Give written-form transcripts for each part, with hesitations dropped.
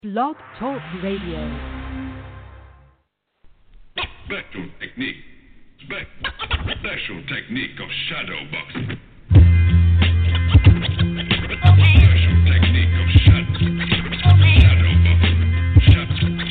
Blog Talk Radio. Special technique. Special technique of shadow boxing. Special technique of shadow boxing. Shadow boxing. Shadow boxing.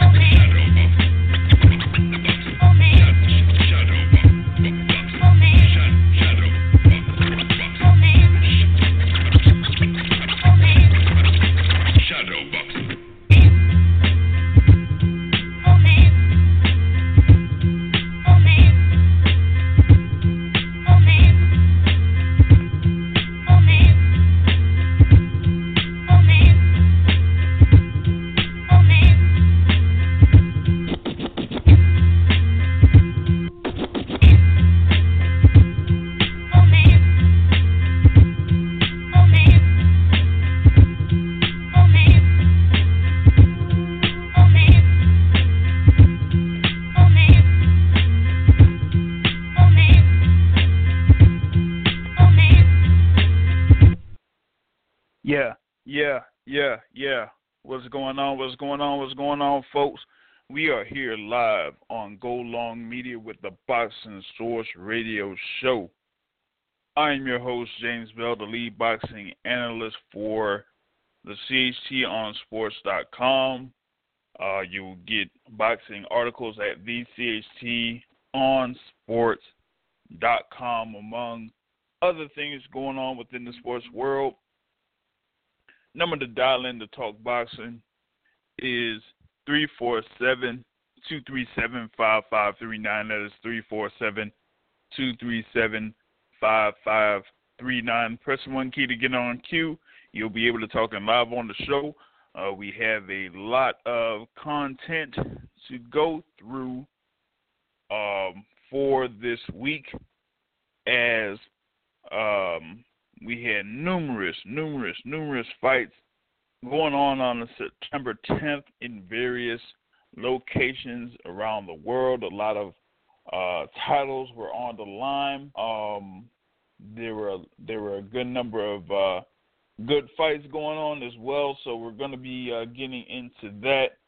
Yeah. What's going on, folks? We are here live on Go Long Media with the Boxing Source Radio Show. I am your host, James Bell, the lead boxing analyst for the CHTOnsports.com. You will get boxing articles at thechtonsports.com, among other things going on within the sports world. Number to dial in to talk boxing is 347-237-5539. That is 347-237-5539. Press 1 key to get on queue. You'll be able to talk live on the show. We have a lot of content to go through for this week, as we had numerous fights going on the September 10th in various locations around the world. A lot of titles were on the line. There were a good number of good fights going on as well, so we're going to be getting into that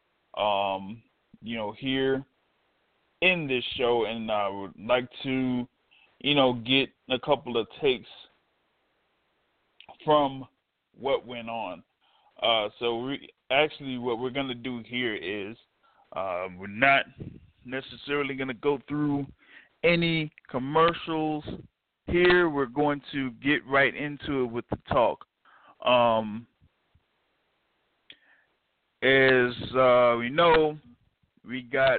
here in this show, and I would like to get a couple of takes from what went on. What we're going to do here is we're not necessarily going to go through any commercials here. We're going to get right into it with the talk. As we know, we got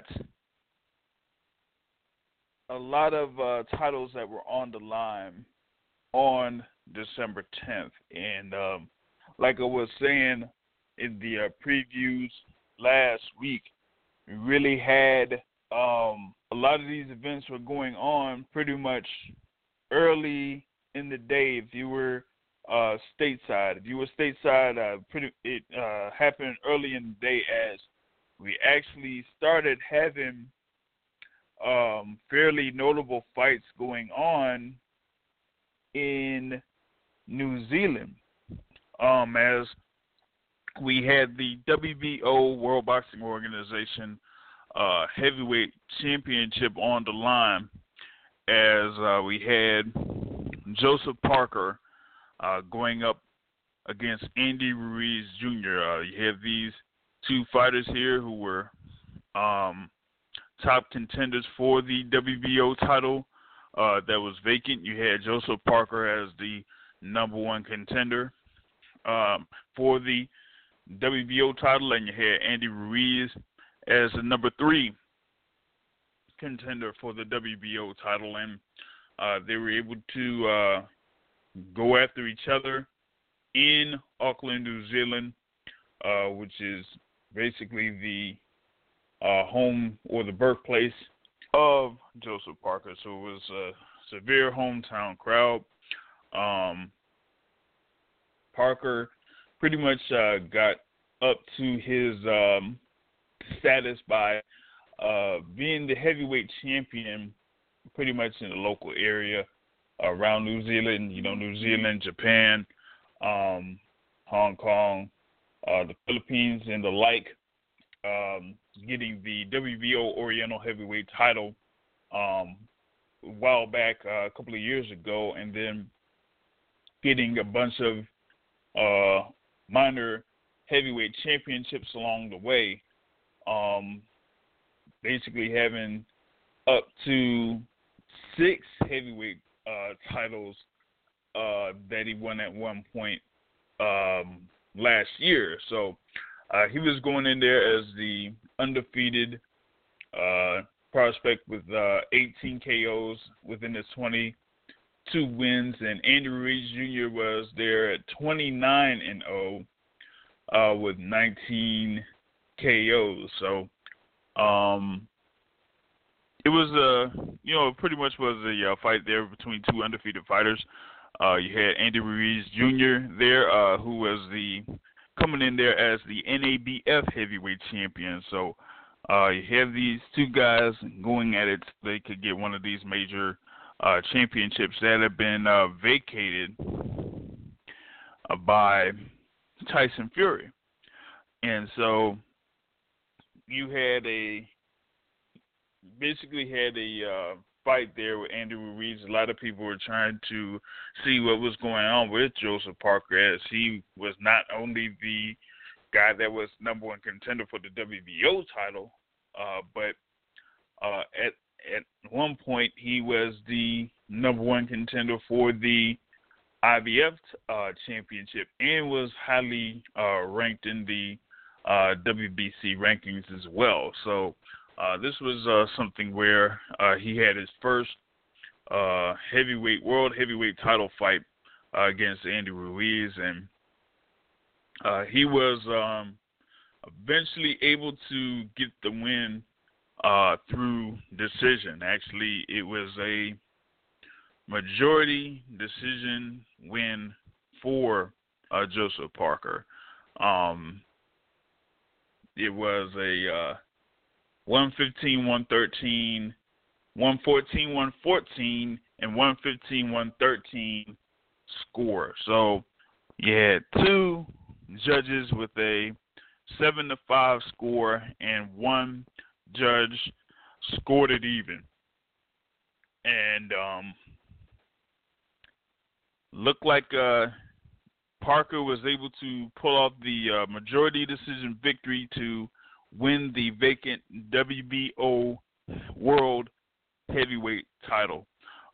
a lot of titles that were on the line on December 10th, and like I was saying in the previews last week, we really had a lot of these events were going on pretty much early in the day. If you were stateside, it happened early in the day, as we actually started having fairly notable fights going on in New Zealand, as we had the WBO, World Boxing Organization, heavyweight championship on the line, as we had Joseph Parker going up against Andy Ruiz Jr. You have these two fighters here who were top contenders for the WBO title that was vacant. You had Joseph Parker as the number one contender for the WBO title, and you had Andy Ruiz as the number 3 contender for the WBO title, and they were able to go after each other in Auckland, New Zealand, which is basically the home or the birthplace of Joseph Parker. So it was a severe hometown crowd. Parker pretty much got up to his status by being the heavyweight champion pretty much in the local area around New Zealand, New Zealand, Japan, Hong Kong, the Philippines and the like, getting the WBO Oriental Heavyweight title a while back, a couple of years ago, and then getting a bunch of minor heavyweight championships along the way. Basically having up to 6 heavyweight titles that he won at one point last year. So he was going in there as the undefeated prospect with 18 KOs within his 22 wins, and Andy Ruiz Jr. was there at 29-0 with 19 KOs. So it was pretty much was a fight there between 2 undefeated fighters. You had Andy Ruiz Jr. there, who was coming in there as the NABF heavyweight champion. So you have these 2 guys going at it so they could get one of these major championships that have been vacated by Tyson Fury. And so you had a fight there with Andy Ruiz. A lot of people were trying to see what was going on with Joseph Parker, as he was not only the guy that was number 1 contender for the WBO title, but at one point he was the number 1 contender for the IBF championship and was highly ranked in the WBC rankings as well. So this was something where he had his first world heavyweight title fight against Andy Ruiz, and he was eventually able to get the win through decision. Actually, it was a majority decision win for Joseph Parker. It was a 115-113, 114-114, and 115-113 score. So you had 2 judges with a 7-5 score, and 1 judge scored it even. And looked like Parker was able to pull off the majority decision victory to win the vacant WBO World Heavyweight title.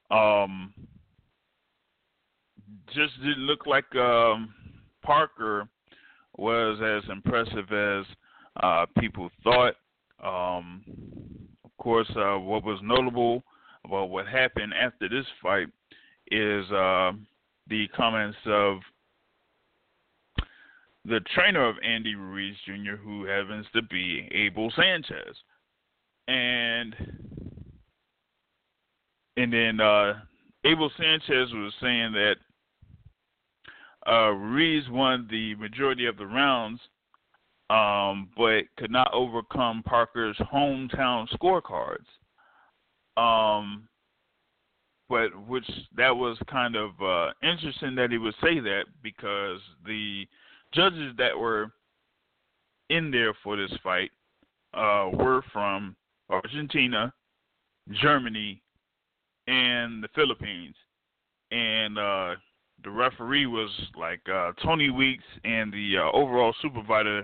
Just didn't look like Parker was as impressive as people thought. Of course, what was notable about what happened after this fight is the comments of the trainer of Andy Ruiz Jr., who happens to be Abel Sanchez. And then Abel Sanchez was saying that Ruiz won the majority of the rounds, but could not overcome Parker's hometown scorecards. But which that was kind of interesting that he would say that, because the judges that were in there for this fight were from Argentina, Germany, and the Philippines. And the referee was like Tony Weeks, and the overall supervisor,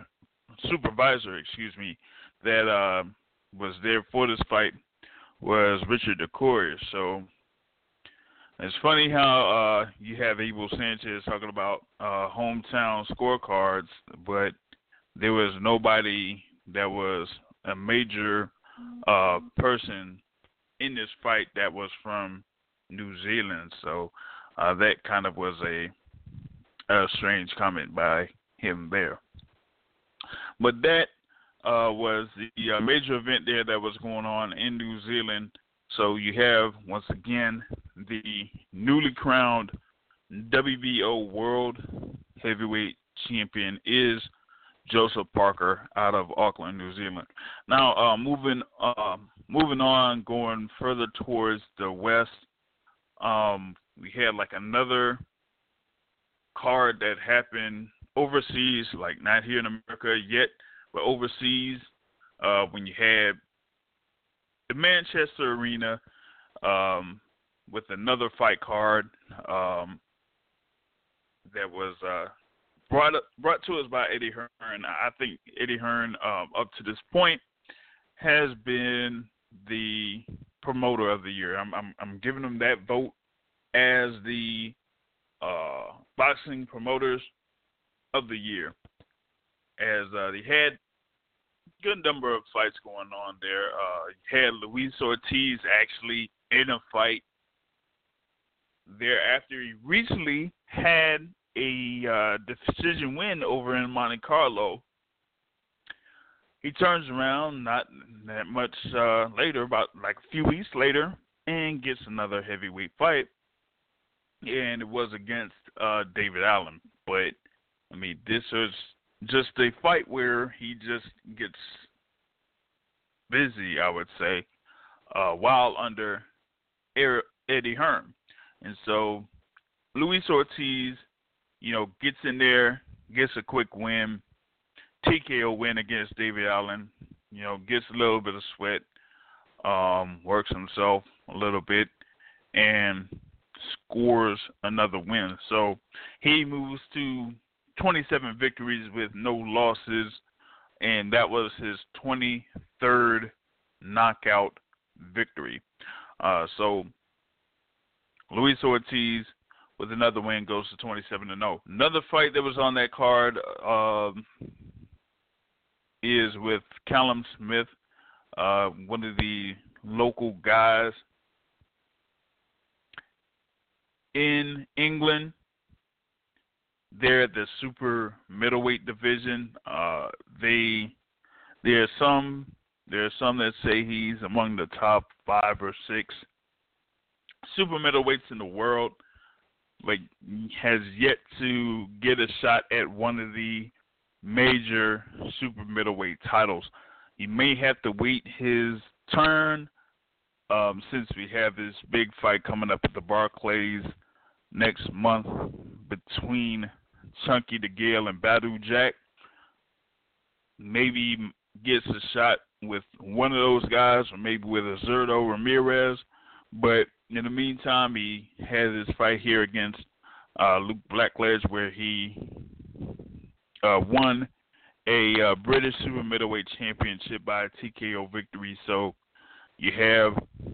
that was there for this fight was Richard DeCourier. So it's funny how you have Abel Sanchez talking about hometown scorecards, but there was nobody that was a major person in this fight that was from New Zealand. So that kind of was a strange comment by him there. But that was the major event there that was going on in New Zealand. So you have, once again, the newly crowned WBO World Heavyweight Champion is Joseph Parker out of Auckland, New Zealand. Now, moving on, going further towards the west, we had like another card that happened overseas, like not here in America yet, but overseas, when you had the Manchester Arena with another fight card that was brought to us by Eddie Hearn. I think Eddie Hearn, up to this point, has been the promoter of the year. I'm giving him that vote as the boxing promoters of the year, as they had a good number of fights going on there. You had Luis Ortiz actually in a fight thereafter. He recently had a decision win over in Monte Carlo. He turns around not that much later, about like a few weeks later, and gets another heavyweight fight, and it was against David Allen. But I mean, this was just a fight where he just gets busy, I would say, while under Eddie Hearn. And so Luis Ortiz, gets in there, gets a quick win, TKO win against David Allen, gets a little bit of sweat, works himself a little bit, and scores another win. So he moves to 27 victories with no losses, and that was his 23rd knockout victory. So Luis Ortiz with another win goes to 27-0. Another fight that was on that card is with Callum Smith, one of the local guys in England. They're at the super middleweight division. There are some that say he's among the top 5 or 6 super middleweights in the world, but has yet to get a shot at one of the major super middleweight titles. He may have to wait his turn, since we have this big fight coming up at the Barclays next month between Chunky DeGale and Badou Jack. Maybe he gets a shot with one of those guys, or maybe with Azerto Ramirez. But in the meantime, he has his fight here against Luke Blackledge, where he won a British super middleweight championship by a TKO victory. So you have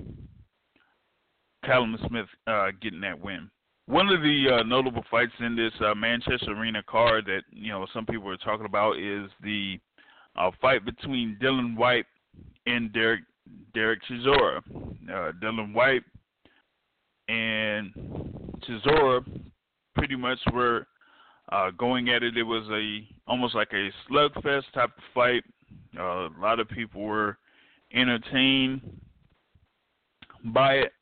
Callum Smith getting that win. One of the notable fights in this Manchester Arena card that some people are talking about is the fight between Dillian Whyte and Derek Chisora. Dillian Whyte and Chisora pretty much were going at it. It was almost like a slugfest type of fight. A lot of people were entertained by it.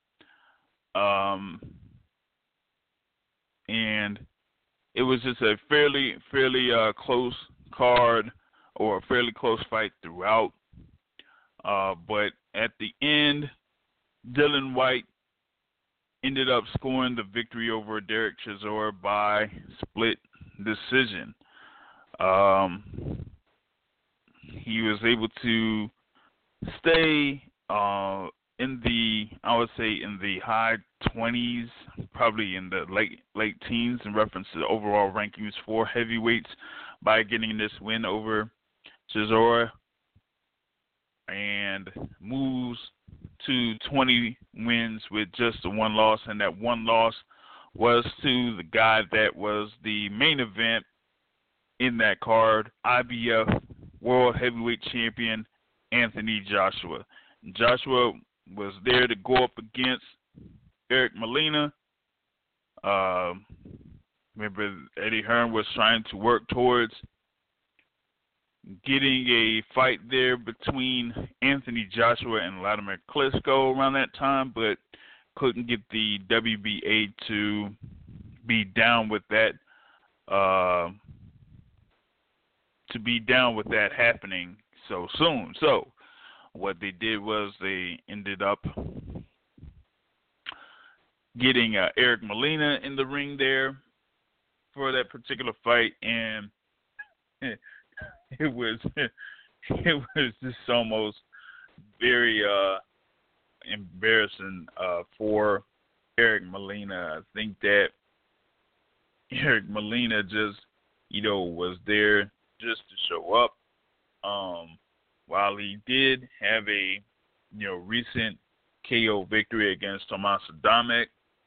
And it was just a fairly close card, or a fairly close fight throughout. But at the end, Dillian Whyte ended up scoring the victory over Derek Chisora by split decision. He was able to stay in the high 20s, probably in the late teens in reference to the overall rankings for heavyweights, by getting this win over Chisora, and moves to 20 wins with just the one loss, and that one loss was to the guy that was the main event in that card, IBF World Heavyweight Champion Anthony Joshua. Joshua was there to go up against Eric Molina. Remember, Eddie Hearn was trying to work towards getting a fight there between Anthony Joshua and Vladimir Klitschko around that time, but couldn't get the WBA to be down with that. Happening so soon. So what they did was they ended up getting Eric Molina in the ring there for that particular fight, and it was just almost very embarrassing for Eric Molina. I think that Eric Molina just, was there just to show up. While he did have a, recent KO victory against Tomas Adamek,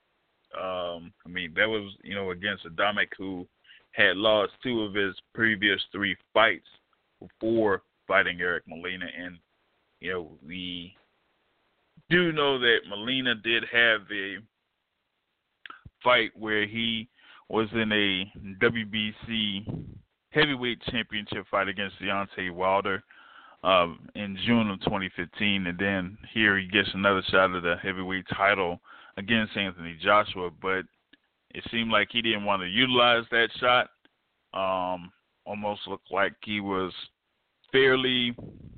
that was, against Adamek, who had lost 2 of his previous 3 fights before fighting Eric Molina. And, we do know that Molina did have a fight where he was in a WBC heavyweight championship fight against Deontay Wilder in June of 2015, and then here he gets another shot at the heavyweight title against Anthony Joshua, but it seemed like he didn't want to utilize that shot. Almost looked like he was fairly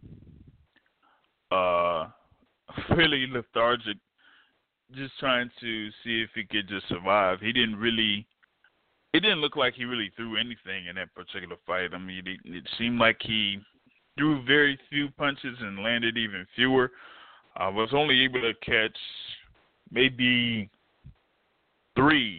lethargic, just trying to see if he could just survive. It didn't look like he really threw anything in that particular fight. It seemed like he threw very few punches and landed even fewer. I was only able to catch maybe 3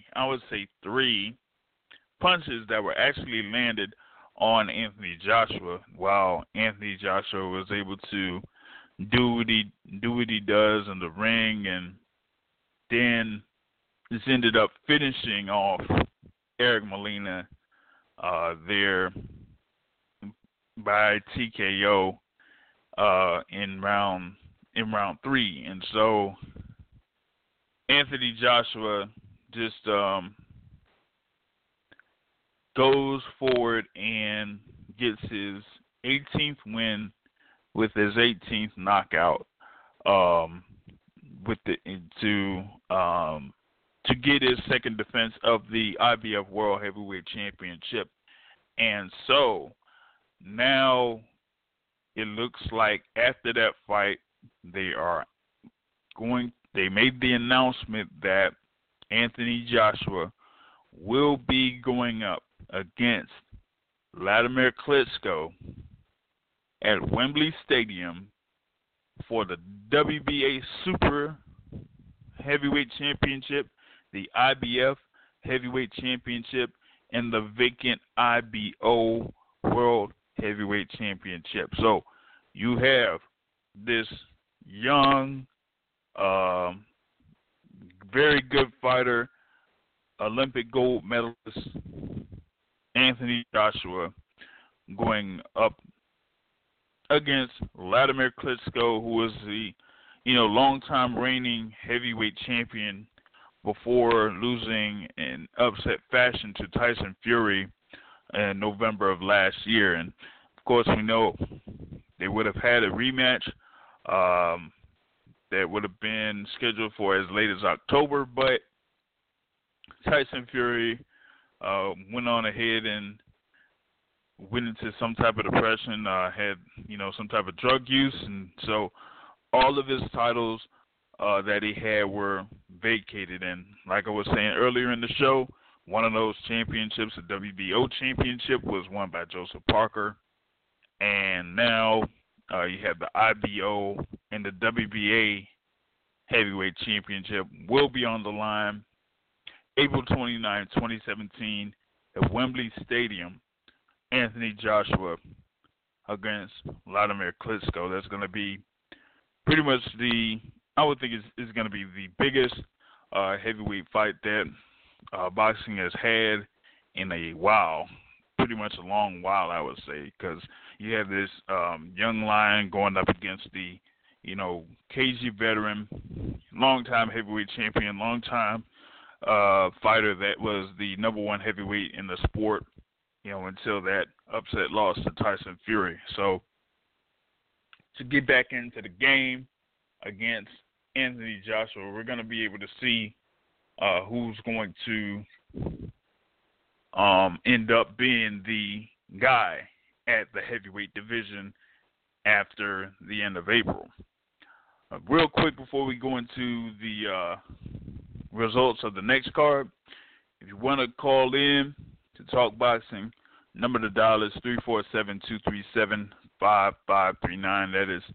punches that were actually landed on Anthony Joshua, while Anthony Joshua was able to do what he does in the ring, and then just ended up finishing off Eric Molina there by TKO in round 3. And so Anthony Joshua just goes forward and gets his 18th win with his 18th knockout to get his second defense of the IBF World Heavyweight Championship. And so now it looks like after that fight they made the announcement that Anthony Joshua will be going up against Vladimir Klitschko at Wembley Stadium for the WBA Super Heavyweight Championship, the IBF Heavyweight Championship, and the vacant IBO World Heavyweight Championship. So you have this young, very good fighter, Olympic gold medalist Anthony Joshua going up against Vladimir Klitschko, who was the long-time reigning heavyweight champion before losing in upset fashion to Tyson Fury in November of last year. And of course, we know they would have had a rematch that would have been scheduled for as late as October, but Tyson Fury went on ahead and went into some type of depression, had some type of drug use, and so all of his titles that he had were vacated. And like I was saying earlier in the show, one of those championships, the WBO championship, was won by Joseph Parker, and now you have the IBO and the WBA heavyweight championship will be on the line April 29, 2017 at Wembley Stadium. Anthony Joshua against Vladimir Klitschko. That's going to be pretty much I would think is going to be the biggest heavyweight fight that boxing has had in a while, pretty much a long while, I would say, because you have this young lion going up against the, cagey veteran, long-time heavyweight champion, long-time fighter that was the number 1 heavyweight in the sport, until that upset loss to Tyson Fury. So to get back into the game against Anthony Joshua, we're going to be able to see who's going to end up being the guy at the heavyweight division after the end of April. Real quick before we go into the results of the next card, if you want to call in to talk boxing. Number to dial is 347-237-5539. That is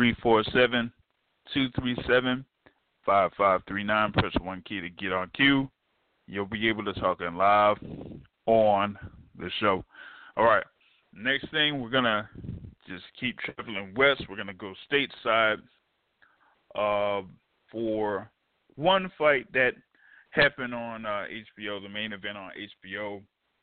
347-237-5539. Press 1 key to get on cue. You'll be able to talk in live on the show. All right. Next thing, we're going to just keep traveling west. We're going to go stateside for one fight that happened on HBO, the main event on HBO,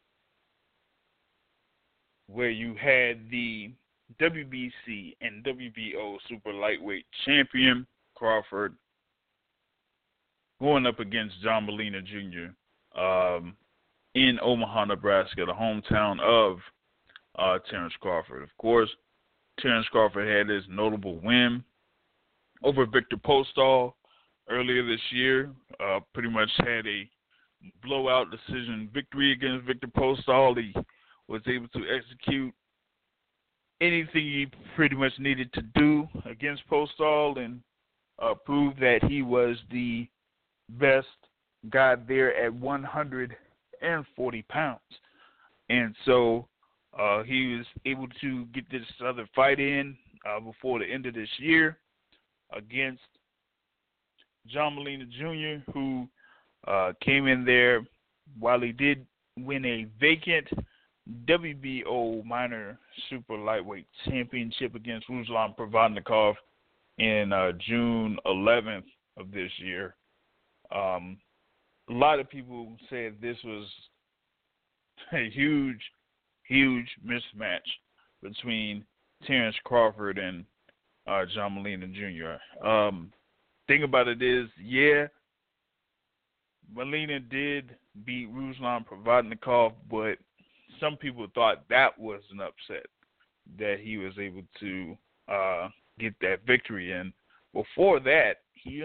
where you had the WBC and WBO super lightweight champion Crawford going up against John Molina Jr. In Omaha, Nebraska, the hometown of Terrence Crawford. Of course, Terrence Crawford had his notable win over Victor Postol earlier this year. Pretty much had a blowout decision victory against Victor Postol. He was able to execute anything he pretty much needed to do against Postol and prove that he was the best guy there at 140 pounds. And so he was able to get this other fight in before the end of this year against John Molina Jr., who came in there while he did win a vacant WBO minor super lightweight championship against Ruslan Provodnikov in June 11th of this year. A lot of people said this was a huge mismatch between Terrence Crawford and John Molina Jr. Thing about it is, yeah, Molina did beat Ruslan Provodnikov, but some people thought that was an upset that he was able to get that victory. And before that, he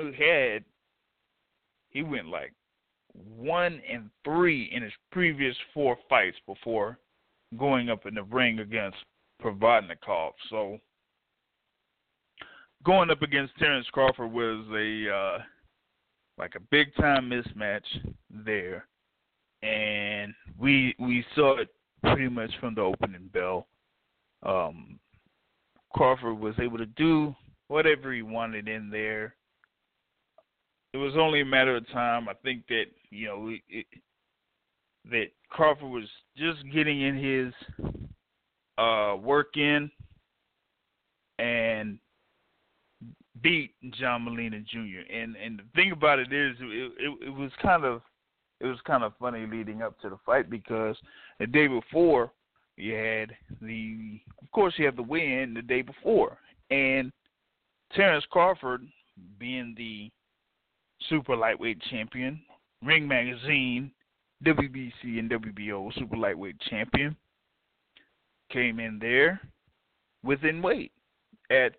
went like 1-3 in his previous 4 fights before going up in the ring against Provodnikov. So going up against Terrence Crawford was a big time mismatch there, and we saw it pretty much from the opening bell. Crawford was able to do whatever he wanted in there. It was only a matter of time. I think that that Crawford was just getting in his work in and beat John Molina Jr. And the thing about it is, it was kind of funny leading up to the fight, because the day before you had the win the day before, and Terrence Crawford, being the super lightweight champion, Ring Magazine, WBC and WBO super lightweight champion, came in there within weight at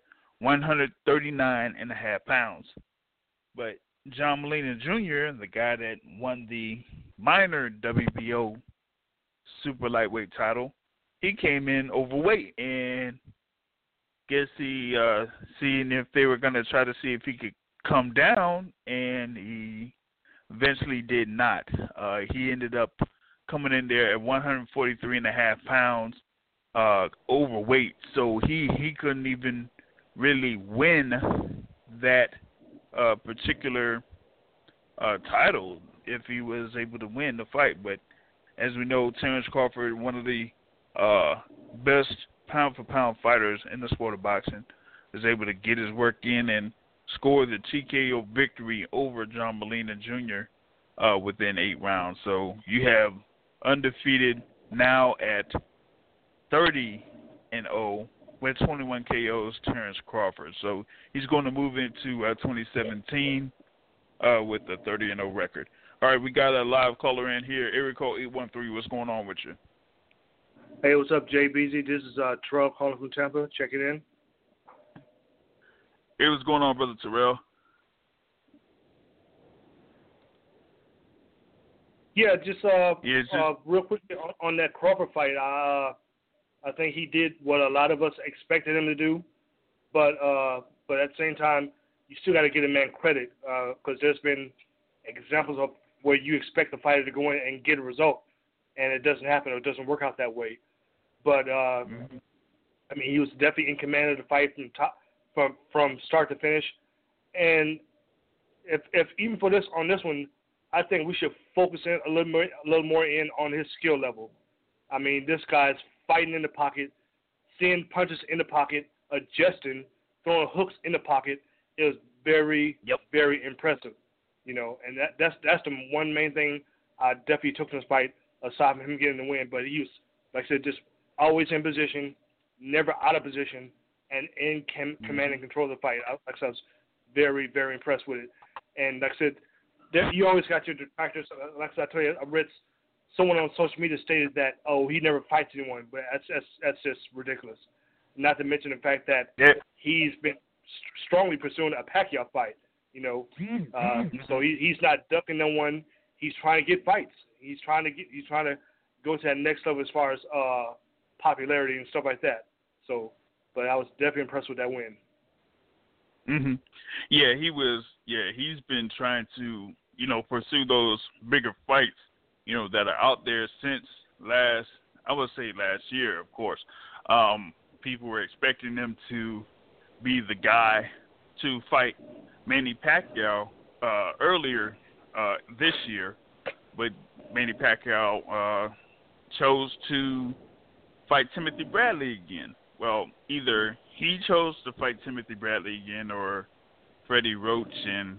139.5 pounds. But John Molina Jr., the guy that won the minor WBO super lightweight title, he came in overweight, and guess he seeing if they were going to try to see if he could come down, and he eventually did not. He ended up coming in there at 143.5 pounds overweight, so he couldn't even really win that particular title if he was able to win the fight. But as we know, Terrence Crawford, one of the best pound-for-pound fighters in the sport of boxing, is able to get his work in and score the TKO victory over John Molina Jr. Within 8 rounds. So you have undefeated now at 30-0 with 21 KOs, Terrence Crawford. So he's going to move into 2017 with a 30-0 record. All right, we got a live caller in here. Area code 813. What's going on with you? Hey, what's up, JBZ? This is Terrell calling from Tampa. Check it in. Hey, what's going on, Brother Terrell? Yeah, just real quick on that Crawford fight. I think he did what a lot of us expected him to do, but at the same time, you still got to give a man credit, because there's been examples of where you expect the fighter to go in and get a result. and it doesn't happen or it doesn't work out that way. But I mean, he was definitely in command of the fight from start to finish. And if even for this on this one, I think we should focus in a little more in on his skill level. I mean, this guy's fighting in the pocket, seeing punches in the pocket, adjusting, throwing hooks in the pocket. It was very, very impressive, you know. And that's the one main thing I definitely took from this fight, aside from him getting the win. But he was, like I said, just always in position, never out of position, and in command and control of the fight. Like I said, I was very, very impressed with it. And like I said, you always got your detractors. Like I said, I tell you, I read someone on social media stated that, he never fights anyone, but that's just ridiculous. Not to mention the fact that he's been strongly pursuing a Pacquiao fight, you know. So he's not ducking no one. He's trying to get fights. He's trying to go to that next level as far as popularity and stuff like that. So, but I was definitely impressed with that win. Yeah, he was. Yeah, he's been trying to, you know, pursue those bigger fights, you know, that are out there since last year, of course. People were expecting him to be the guy to fight Manny Pacquiao earlier this year, but Manny Pacquiao chose to fight Timothy Bradley again. Well, either he chose to fight Timothy Bradley again, or Freddie Roach and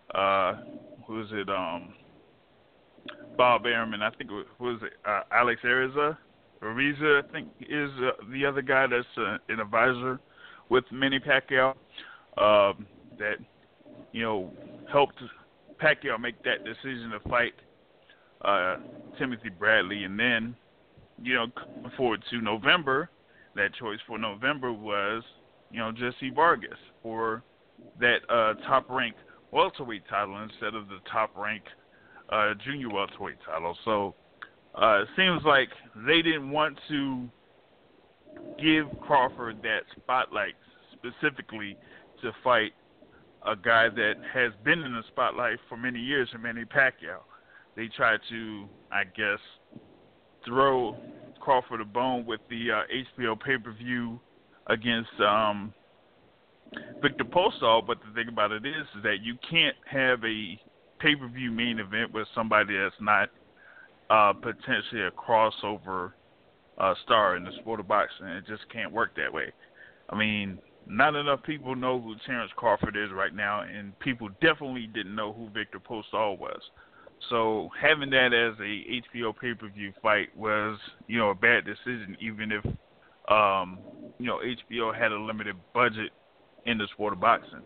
Bob Arum, I think Alex Ariza, I think is the other guy that's an advisor with Manny Pacquiao that, you know, helped Pacquiao make that decision to fight Timothy Bradley. And then, you know, coming forward to November, that choice for November was, you know, Jesse Vargas for that top-ranked welterweight title instead of the top-ranked junior welterweight title. So it seems like they didn't want to give Crawford that spotlight specifically to fight a guy that has been in the spotlight for many years, Manny Pacquiao. They tried to, I guess, throw Crawford a bone with the HBO pay-per-view against Victor Postol, but the thing about it is that you can't have a pay-per-view main event with somebody that's not potentially a crossover star in the sport of boxing. It just can't work that way. I mean, not enough people know who Terrence Crawford is right now, and people definitely didn't know who Victor Postol was. So having that as a HBO pay-per-view fight was, you know, a bad decision, even if, you know, HBO had a limited budget in the sport of boxing.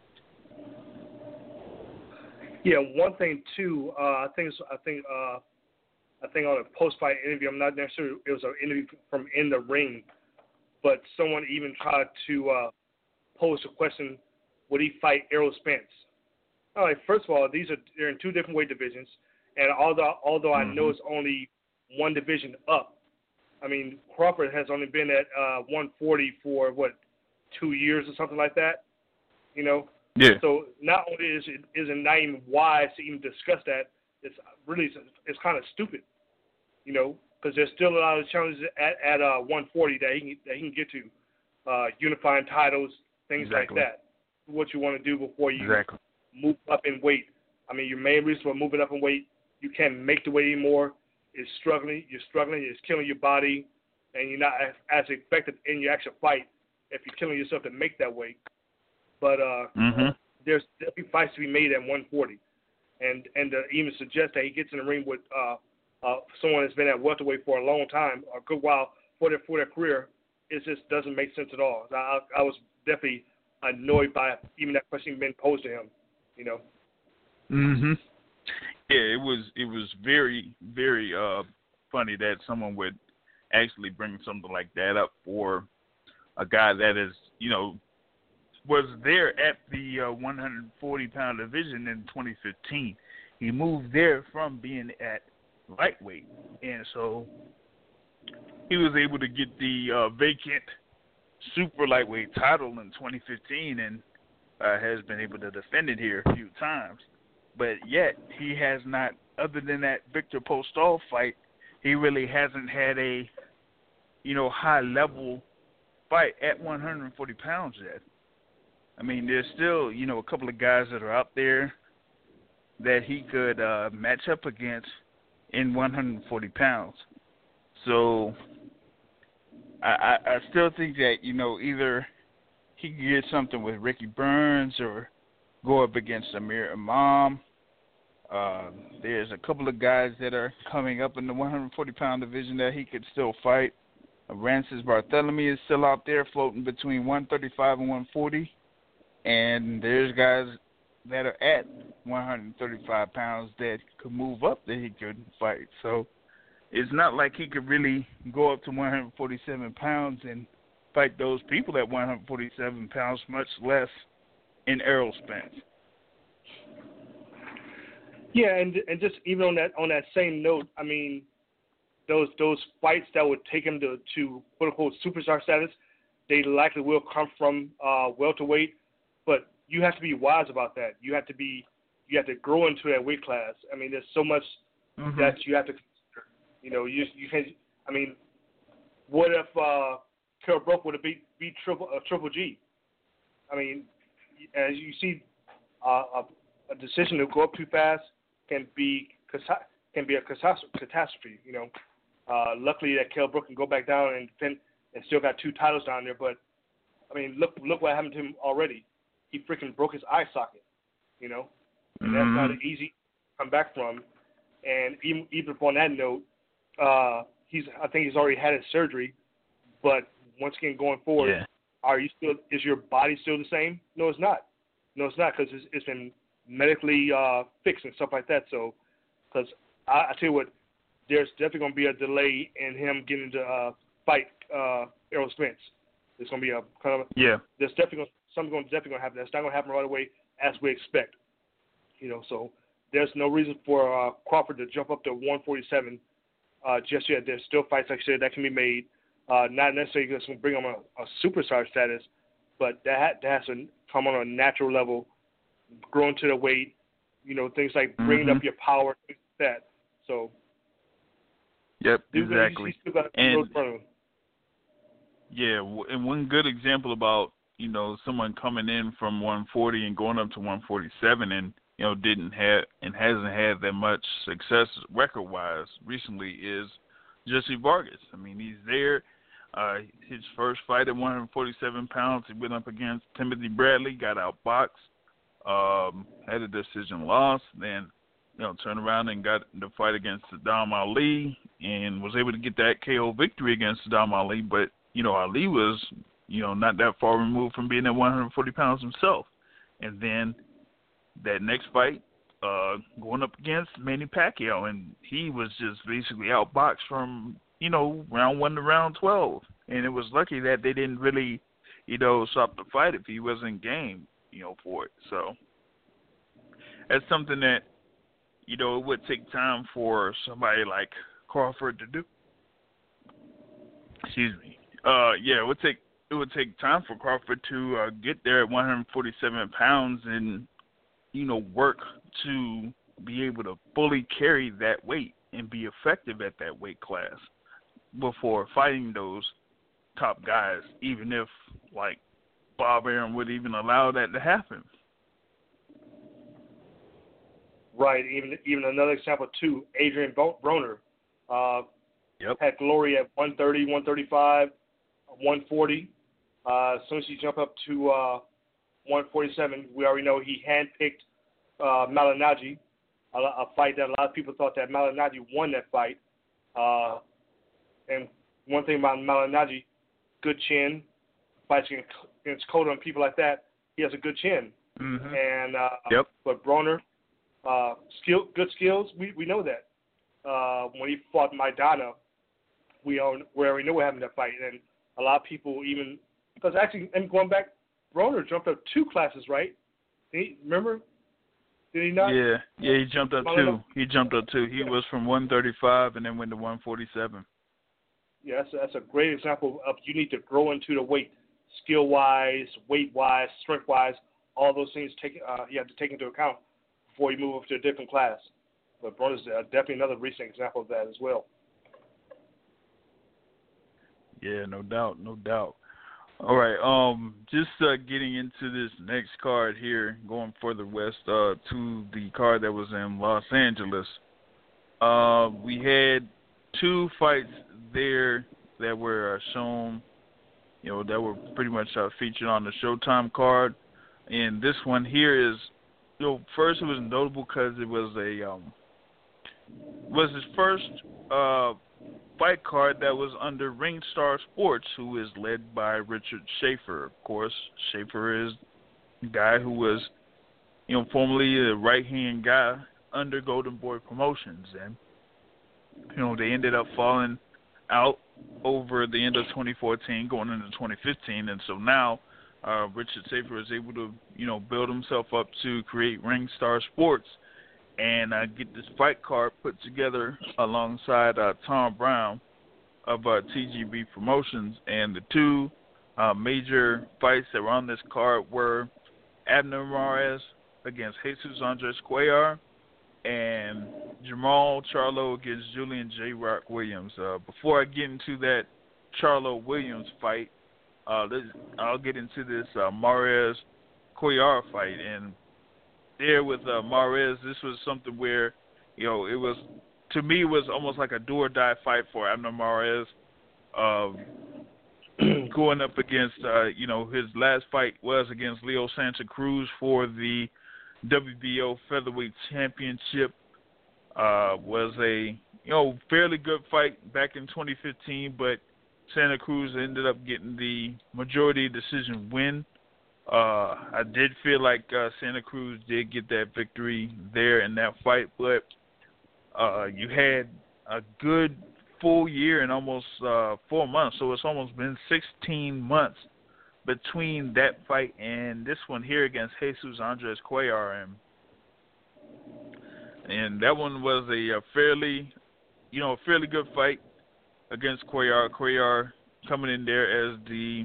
Yeah, one thing too, I think on a post-fight interview, I'm not necessarily it was an interview from in the ring, but someone even tried to pose a question: would he fight Errol Spence? All right, first of all, they're in two different weight divisions, and although I know it's only one division up, I mean Crawford has only been at 140 for 2 years or something like that, you know. Yeah. So not only is it not even wise to even discuss that, it's kind of stupid, you know, because there's still a lot of challenges at 140 that he can get to, unifying titles, things like that. What you want to do before you move up in weight. I mean, your main reason for moving up in weight, you can't make the weight anymore. You're struggling. It's killing your body, and you're not as effective in your actual fight if you're killing yourself to make that weight. But there's definitely fights to be made at 140, and to even suggest that he gets in the ring with someone that's been at welterweight for a long time, a good while for their career, it just doesn't make sense at all. I was definitely annoyed by even that question being posed to him, you know. Yeah, it was very, very funny that someone would actually bring something like that up for a guy that is, you know, was there at the 140-pound division in 2015. He moved there from being at lightweight, and so he was able to get the vacant super lightweight title in 2015 and has been able to defend it here a few times. But yet he has not, other than that Victor Postol fight, he really hasn't had a, high level fight at 140 pounds yet. I mean, there's still, a couple of guys that are out there that he could match up against in 140 pounds. So I still think that, either he could get something with Ricky Burns or go up against Amir Imam. There's a couple of guys that are coming up in the 140-pound division that he could still fight. Rances Barthélemy is still out there floating between 135 and 140. And there's guys that are at 135 pounds that could move up that he could fight. So it's not like he could really go up to 147 pounds and fight those people at 147 pounds, much less in Errol Spence. Yeah, and just even on that same note, I mean, those fights that would take him to quote unquote superstar status, they likely will come from welterweight. But you have to be wise about that. You have to grow into that weight class. I mean, there's so much that you have to consider. You can't. I mean, what if Kell Brook would have beat Triple G? I mean, as you see, a decision to go up too fast can be a catastrophe. Luckily that Kell Brook can go back down and defend and still got 2 titles down there. But I mean, look what happened to him already. He freaking broke his eye socket, and that's not an easy to come back from. And even on that note, I think he's already had his surgery. But once again, going forward, is your body still the same? No, it's not. No, it's not, because it's been medically fixed and stuff like that. So, because I tell you what, there's definitely going to be a delay in him getting to fight Errol Spence. There's going to be a kind of there's definitely something definitely going to happen. That's not going to happen right away as we expect. So there's no reason for Crawford to jump up to 147 just yet. There's still fights, like I said, that can be made. Not necessarily just going to bring him a superstar status, but that has to come on a natural level, grow into the weight, things like bringing up your power, things like that. So. Yep, exactly. And one good example about someone coming in from 140 and going up to 147 and didn't have and hasn't had that much success record-wise recently is Jesse Vargas. I mean, he's there. His first fight at 147 pounds, he went up against Timothy Bradley, got outboxed, had a decision loss, then turned around and got the fight against Saddam Ali and was able to get that KO victory against Saddam Ali. But, Ali was, not that far removed from being at 140 pounds himself. And then that next fight, going up against Manny Pacquiao, and he was just basically outboxed from, round 1 to round 12. And it was lucky that they didn't really, stop the fight if he wasn't game, for it. So that's something that, it would take time for somebody like Crawford to do. Excuse me. It would take time for Crawford to get there at 147 pounds and, work to be able to fully carry that weight and be effective at that weight class before fighting those top guys, even if, like, Bob Arum would even allow that to happen. Right. Even another example, too, Adrian Broner had glory at 130, 135, 140. As soon as he jumped up to 147, we already know he handpicked Malignaggi, a fight that a lot of people thought that Malignaggi won that fight. And one thing about Malignaggi, good chin, fights against Cotto and people like that, he has a good chin. Mm-hmm. And but Broner, good skills, we know that. When he fought Maidana, we already know what happened in that fight. And a lot of people even, because actually, and going back, Broner jumped up 2 classes, right? Remember? Did he not? Yeah, he jumped up 2. He jumped up 2. He was from 135 and then went to 147. Yeah, that's a great example of you need to grow into the weight, skill-wise, weight-wise, strength-wise, all those things you have to take into account before you move up to a different class. But Broner's definitely another recent example of that as well. Yeah, no doubt, no doubt. All right, just getting into this next card here, going further west to the card that was in Los Angeles. We had two fights there that were shown, that were pretty much featured on the Showtime card. And this one here is, first it was notable because it was was his first fight card that was under Ringstar Sports, who is led by Richard Schaefer. Of course, Schaefer is the guy who was, formerly the right-hand guy under Golden Boy Promotions. And, they ended up falling out over the end of 2014, going into 2015. And so now Richard Schaefer is able to, build himself up to create Ringstar Sports and get this fight card put together alongside Tom Brown of TGB Promotions. And the two major fights that were on this card were Abner Mares against Jesus Andres Cuellar and Jamal Charlo against Julian J. Rock Williams. Before I get into that Charlo Williams fight, I'll get into this Mares Cuellar fight. And there with Mares, this was something where, it was, to me, it was almost like a do or die fight for Abner Mares, going up against, his last fight was against Leo Santa Cruz for the WBO Featherweight Championship. Was a, fairly good fight back in 2015, but Santa Cruz ended up getting the majority decision win. I did feel like Santa Cruz did get that victory there in that fight, but you had a good full year and almost 4 months, so it's almost been 16 months between that fight and this one here against Jesus Andres Cuellar. And that one was a fairly good fight against Cuellar. Cuellar coming in there as the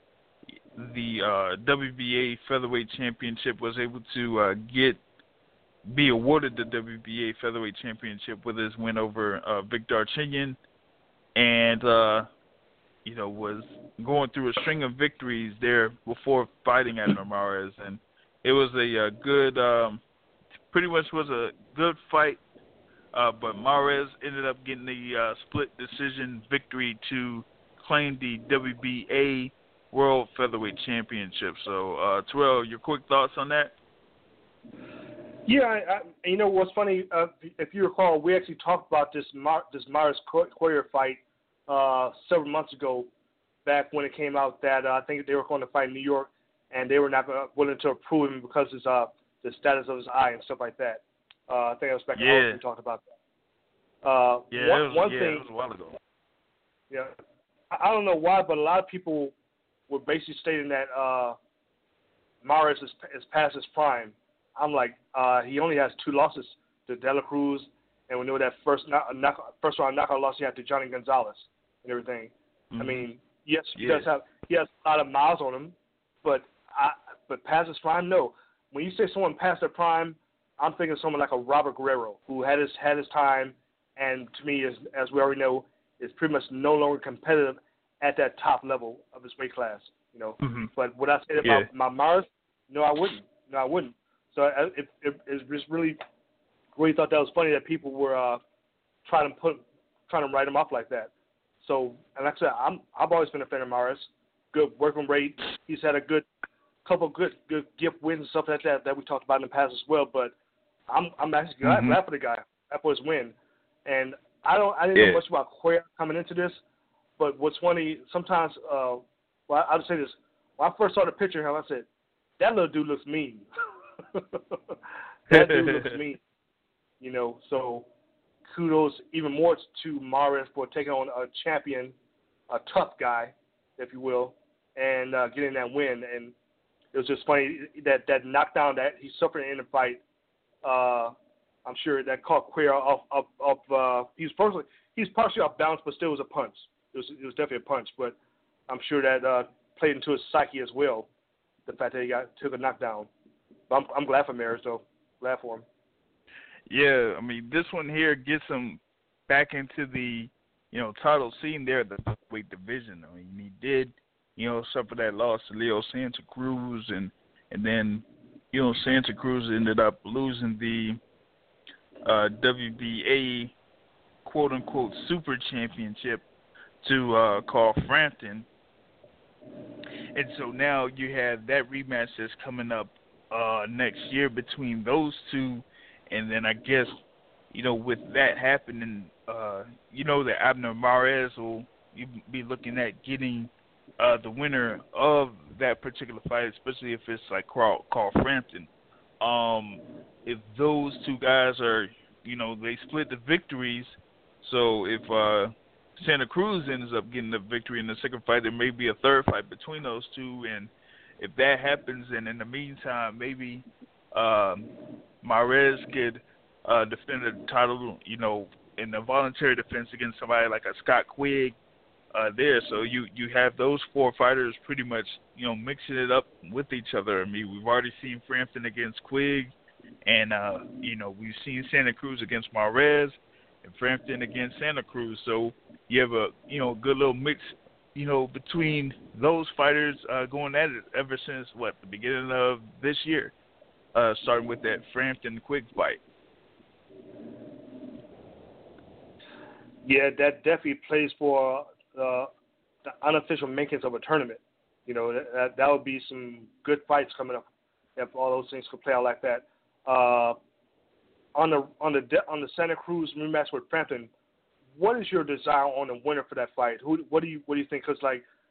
WBA Featherweight Championship, was able to be awarded the WBA Featherweight Championship with his win over Victor Arcinian, and was going through a string of victories there before fighting Abner Mares. And it was a good, pretty much was a good fight, but Mares ended up getting the split decision victory to claim the WBA World Featherweight Championship. So, Terrell, your quick thoughts on that? Yeah, what's funny, if you recall, we actually talked about this Mares Cuellar fight several months ago, back when it came out that I think they were going to fight in New York, and they were not willing to approve him because of the status of his eye and stuff like that. I think it was back in August we talked about that. It was a while ago. Yeah, I don't know why, but a lot of people were basically stating that Mares is past his prime. I'm like, he only has 2 losses to De La Cruz, and we know that first round knockout loss he had to Johnny Gonzalez and everything. Mm-hmm. I mean, yes, he has a lot of miles on him, but past his prime, no. When you say someone past their prime, I'm thinking of someone like a Robert Guerrero, who had his time, and to me, as we already know, is pretty much no longer competitive at that top level of his weight class. Mm-hmm. But would I say about my Mares? No, I wouldn't. So it just really thought that was funny that people were trying to write him off like that. So, and like I said, I've always been a fan of Mares. Good working rate. He's had a couple good gift wins and stuff like that we talked about in the past as well. But I'm actually glad for the guy, glad for his win. And I didn't know much about Cuellar coming into this, but what's funny, sometimes, I'll just say this. When I first saw the picture of him, I said, that little dude looks mean. That dude looks mean. So kudos even more to Mares for taking on a champion, a tough guy, if you will, and getting that win. And it was just funny that knockdown that he suffered in the fight. I'm sure that caught Cuellar off. He's partially off balance, but still was a punch. It was definitely a punch, but I'm sure that played into his psyche as well. The fact that he took a knockdown. But I'm glad for Mares, though. Glad for him. Yeah, I mean, this one here gets him back into the title scene there at the weight division. I mean, he did, suffer that loss to Leo Santa Cruz, and then, Santa Cruz ended up losing the WBA quote-unquote super championship to Carl Frampton. And so now you have that rematch that's coming up next year between those two, and then I guess, with that happening, that Abner Mares will be looking at getting the winner of that particular fight, especially if it's like Carl Frampton. If those two guys are, they split the victories, so if Santa Cruz ends up getting the victory in the second fight, there may be a third fight between those two, and if that happens, and in the meantime, maybe Mares could defend the title, in a voluntary defense against somebody like a Scott Quigg there. So you have those four fighters pretty much, mixing it up with each other. I mean, we've already seen Frampton against Quigg, and, we've seen Santa Cruz against Mares and Frampton against Santa Cruz. So you have a, good little mix, between those fighters going at it ever since, the beginning of this year, starting with that Frampton-Quigg fight. Yeah, that definitely plays for the unofficial makings of a tournament. That would be some good fights coming up if all those things could play out like that. On the Santa Cruz rematch with Frampton, what is your desire on the winner for that fight? What do you think? Because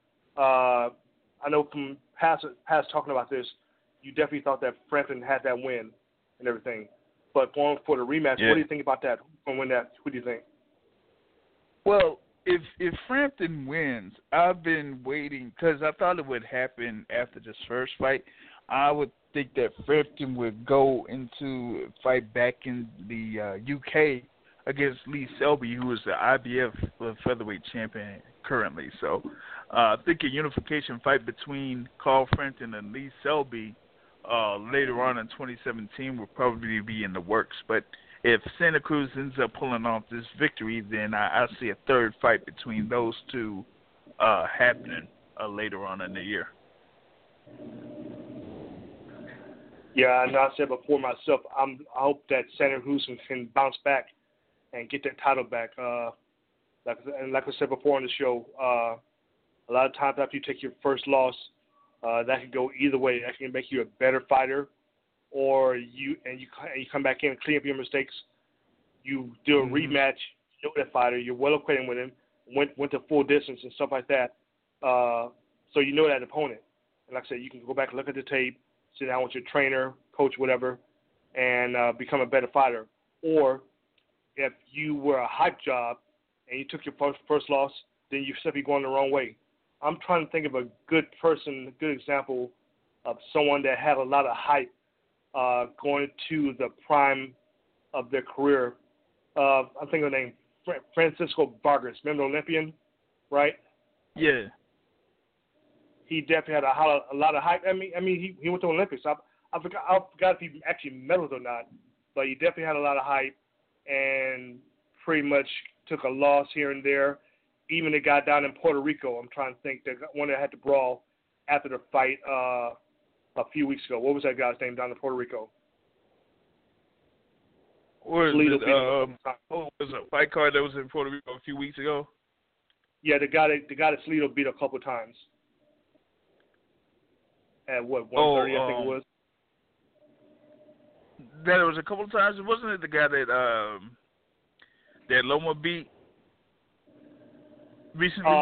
I know from past talking about this, you definitely thought that Frampton had that win and everything. But going for the rematch, What do you think about that? Who's going to win that? Who do you think? Well, if Frampton wins, I've been waiting because I thought it would happen after this first fight. I would think that Frampton would go into a fight back in the UK against Lee Selby, who is the IBF featherweight champion currently. So I think a unification fight between Carl Frampton and Lee Selby later on in 2017 will probably be in the works. But if Santa Cruz ends up pulling off this victory, then I see a third fight between those two happening later on in the year. Yeah, and I said before myself, I hope that Santa Cruz can bounce back and get that title back. Like I said before on the show, a lot of times after you take your first loss, that can go either way. That can make you a better fighter, or you come back in and clean up your mistakes. You do a rematch, you know that fighter, you're well acquainted with him, went to full distance and stuff like that. So you know that opponent. And like I said, you can go back and look at the tape, sit down with your trainer, coach, whatever, and become a better fighter. Or if you were a hype job and you took your first loss, then you should be going the wrong way. I'm trying to think of a good example of someone that had a lot of hype going to the prime of their career. I'm thinking of the name Francisco Vargas. Remember the Olympian, right? Yeah. He definitely had a lot of hype. I mean, he went to the Olympics. I forgot if he actually medaled or not, but he definitely had a lot of hype and pretty much took a loss here and there. Even the guy down in Puerto Rico, I'm trying to think, the one that had to brawl after the fight a few weeks ago. What was that guy's name down in Puerto Rico? Was a fight card that was in Puerto Rico a few weeks ago? Yeah, the guy that Salido beat a couple of times. At what, 130, I think it was? That it was a couple of times. Wasn't it the guy that Loma beat recently?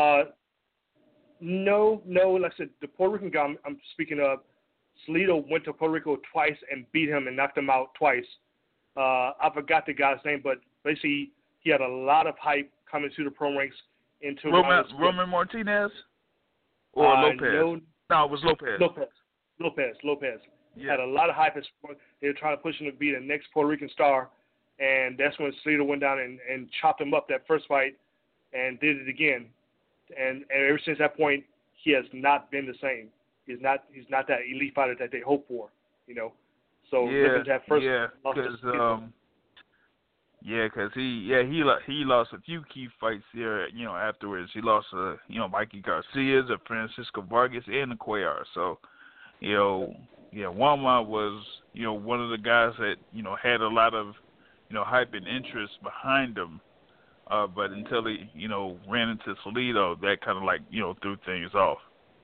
No. Like I said, the Puerto Rican guy I'm speaking of, Salido went to Puerto Rico twice and beat him and knocked him out twice. I forgot the guy's name, but basically he had a lot of hype coming through the pro ranks into Roman Martinez or Lopez? No, it was Lopez. Lopez. Yeah. Had a lot of hype. They were trying to push him to be the next Puerto Rican star, and that's when Salido went down and chopped him up that first fight and did it again. And ever since that point, he has not been the same. He's not that elite fighter that they hoped for, So because Yeah, because he lost a few key fights there, afterwards. He lost Mikey Garcia, to Francisco Vargas, and the Cuellar. So, Juanma was, one of the guys that, had a lot of, hype and interest behind him. But until he, ran into Salido, that kind of threw things off.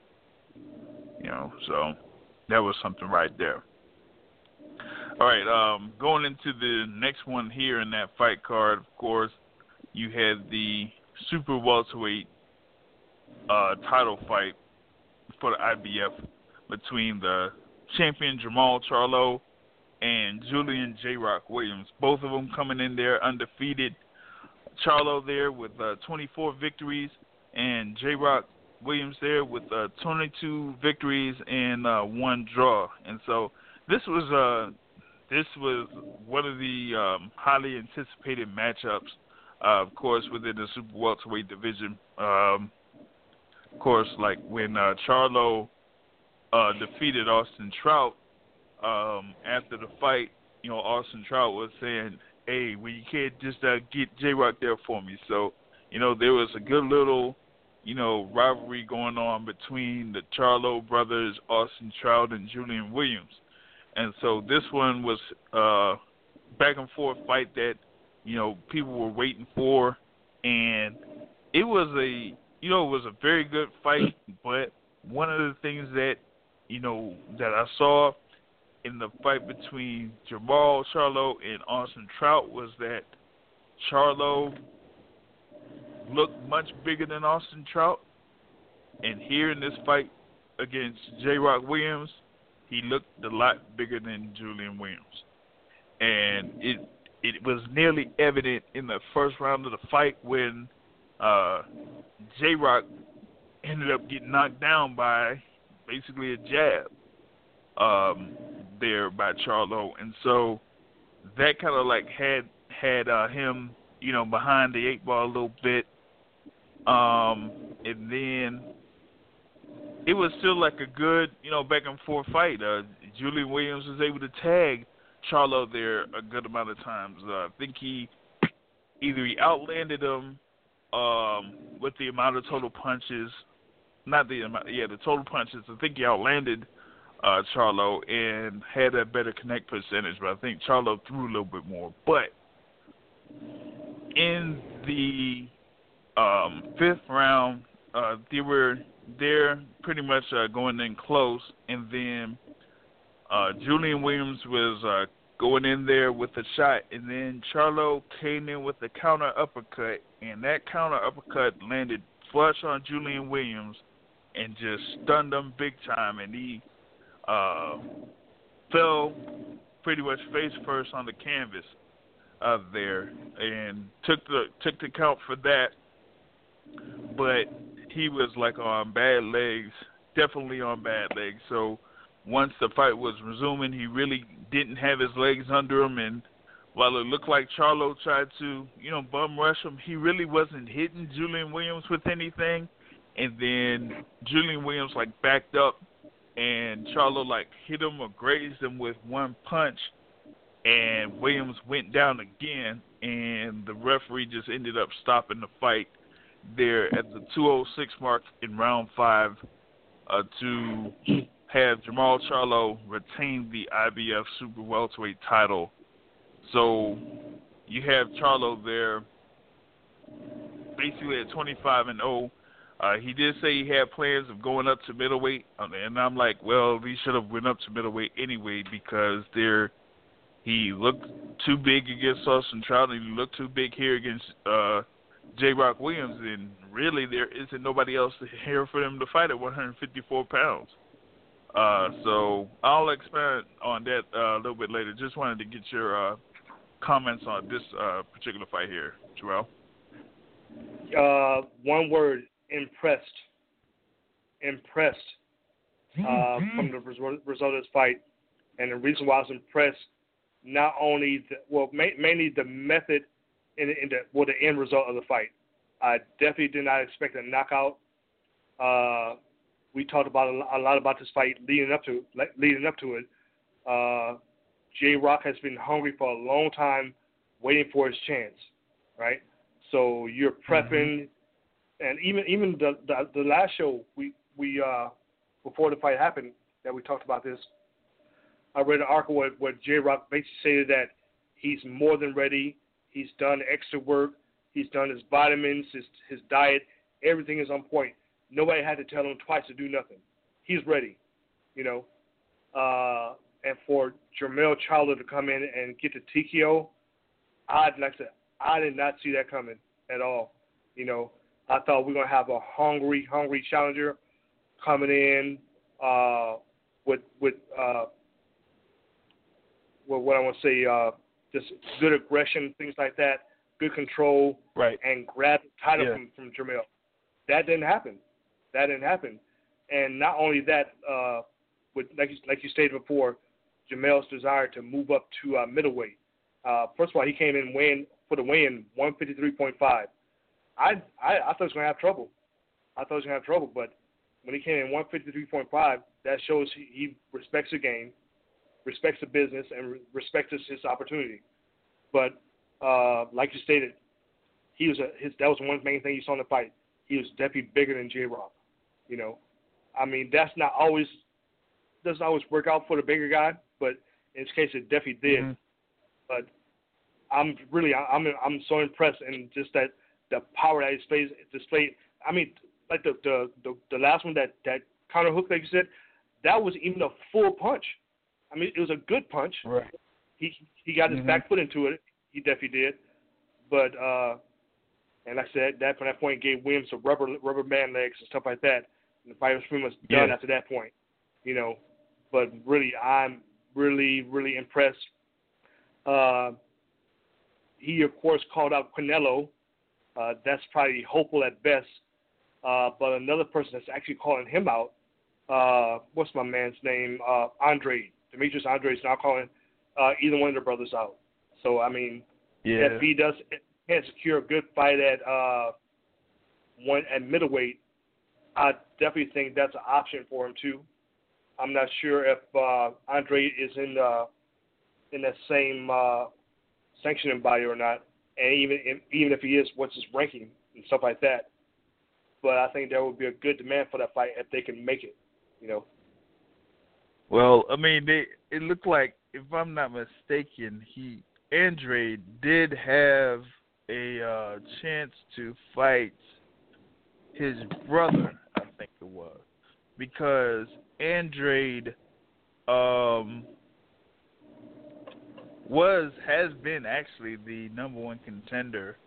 So that was something right there. All right, going into the next one here in that fight card, of course, you had the super welterweight title fight for the IBF between the champion Jermall Charlo and Julian J-Rock Williams. Both of them coming in there undefeated. Charlo there with 24 victories, and J-Rock Williams there with 22 victories and 1 draw. And so this was one of the highly anticipated matchups, of course, within the super welterweight division. Of course, like when Charlo defeated Austin Trout after the fight, Austin Trout was saying, hey, well, you can't just get J-Rock there for me. So, there was a good little, rivalry going on between the Charlo brothers, Austin Trout, and Julian Williams. And so this one was back and forth fight that, people were waiting for, and it was a very good fight. But one of the things that, that I saw in the fight between Jermall Charlo and Austin Trout was that Charlo looked much bigger than Austin Trout, and here in this fight against J-Rock Williams, he looked a lot bigger than Julian Williams. And it was nearly evident in the first round of the fight when J-Rock ended up getting knocked down by basically a jab there by Charlo. And so that kind of had him, behind the 8 ball a little bit. And then it was still a good, back and forth fight. Julian Williams was able to tag Charlo there a good amount of times. I think he outlanded him with the amount of total punches. Not the amount, the total punches. I think he outlanded Charlo and had a better connect percentage, but I think Charlo threw a little bit more. But in the 5th round, they were there pretty much going in close, and then Julian Williams was going in there with a shot, and then Charlo came in with a counter uppercut, and that counter uppercut landed flush on Julian Williams and just stunned him big time, and he fell pretty much face first on the canvas there, and took the count for that. But he was on bad legs, definitely on bad legs. So once the fight was resuming, he really didn't have his legs under him, and while it looked like Charlo tried to, bum rush him, he really wasn't hitting Julian Williams with anything. And then Julian Williams backed up, and Charlo hit him or grazed him with one punch, and Williams went down again, and the referee just ended up stopping the fight there at the 2:06 mark in round 5 to have Jermall Charlo retain the IBF Super Welterweight title. So you have Charlo there basically at 25-0. He did say he had plans of going up to middleweight, and I'm like, well, he should have went up to middleweight anyway, because he looked too big against Austin Trout, and he looked too big here against J-Rock Williams, and really there isn't nobody else here for them to fight at 154 pounds. So I'll expand on that a little bit later. Just wanted to get your comments on this particular fight here, Joel. One word: impressed. Impressed from the result of this fight, and the reason why I was impressed, not only mainly the method in the end result of the fight. I definitely did not expect a knockout. We talked about a lot about this fight leading up to it. J-Rock has been hungry for a long time, waiting for his chance, right? So you're prepping, and even the last show we before the fight happened that we talked about this, I read an article where J-Rock basically stated that he's more than ready. He's done extra work. He's done his vitamins, his diet. Everything is on point. Nobody had to tell him twice to do nothing. He's ready, you know. And for Jermell Charlo to come in and get the TKO, I did not see that coming at all. You know, I thought we were going to have a hungry challenger coming in with what I want to say, just good aggression, things like that, good control, right, and grab the title from Jermell. That didn't happen. And not only that, with like you stated before, Jermell's desire to move up to middleweight. First of all, he came in for the weigh-in 153.5. I thought he was going to have trouble. But when he came in 153.5, that shows he respects the game, respects the business, and respects his opportunity. But like you stated, that was one main thing you saw in the fight. He was definitely bigger than J-Rock. You know, I mean, doesn't always work out for the bigger guy, but in this case, it definitely did. Mm-hmm. But I'm so impressed, and just that the power that he displayed. I mean, like the last one, that counter hook, like you said, that was even a full punch. I mean, it was a good punch. Right. He got his back foot into it. He definitely did. But and like I said, that from that point gave Williams some rubber band legs and stuff like that. And the fight was pretty much done after that point. You know. But really, I'm really impressed. He, of course, called out Canelo. That's probably hopeful at best. But another person that's actually calling him out, what's my man's name? Andre. Demetrius Andre is now calling either one of the brothers out. So, I mean, if he can secure a good fight at middleweight, I definitely think that's an option for him, too. I'm not sure if Andre is in that same sanctioning body or not, and even if he is, what's his ranking and stuff like that. But I think there would be a good demand for that fight if they can make it, you know. Well, I mean, it looked like, if I'm not mistaken, Andre did have a chance to fight his brother, I think it was, because Andrade has been actually the number one contender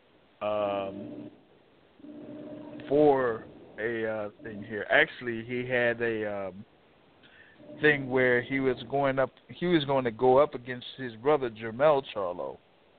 for a thing here. Actually, he had a thing where he was going to go up against his brother Jermell Charlo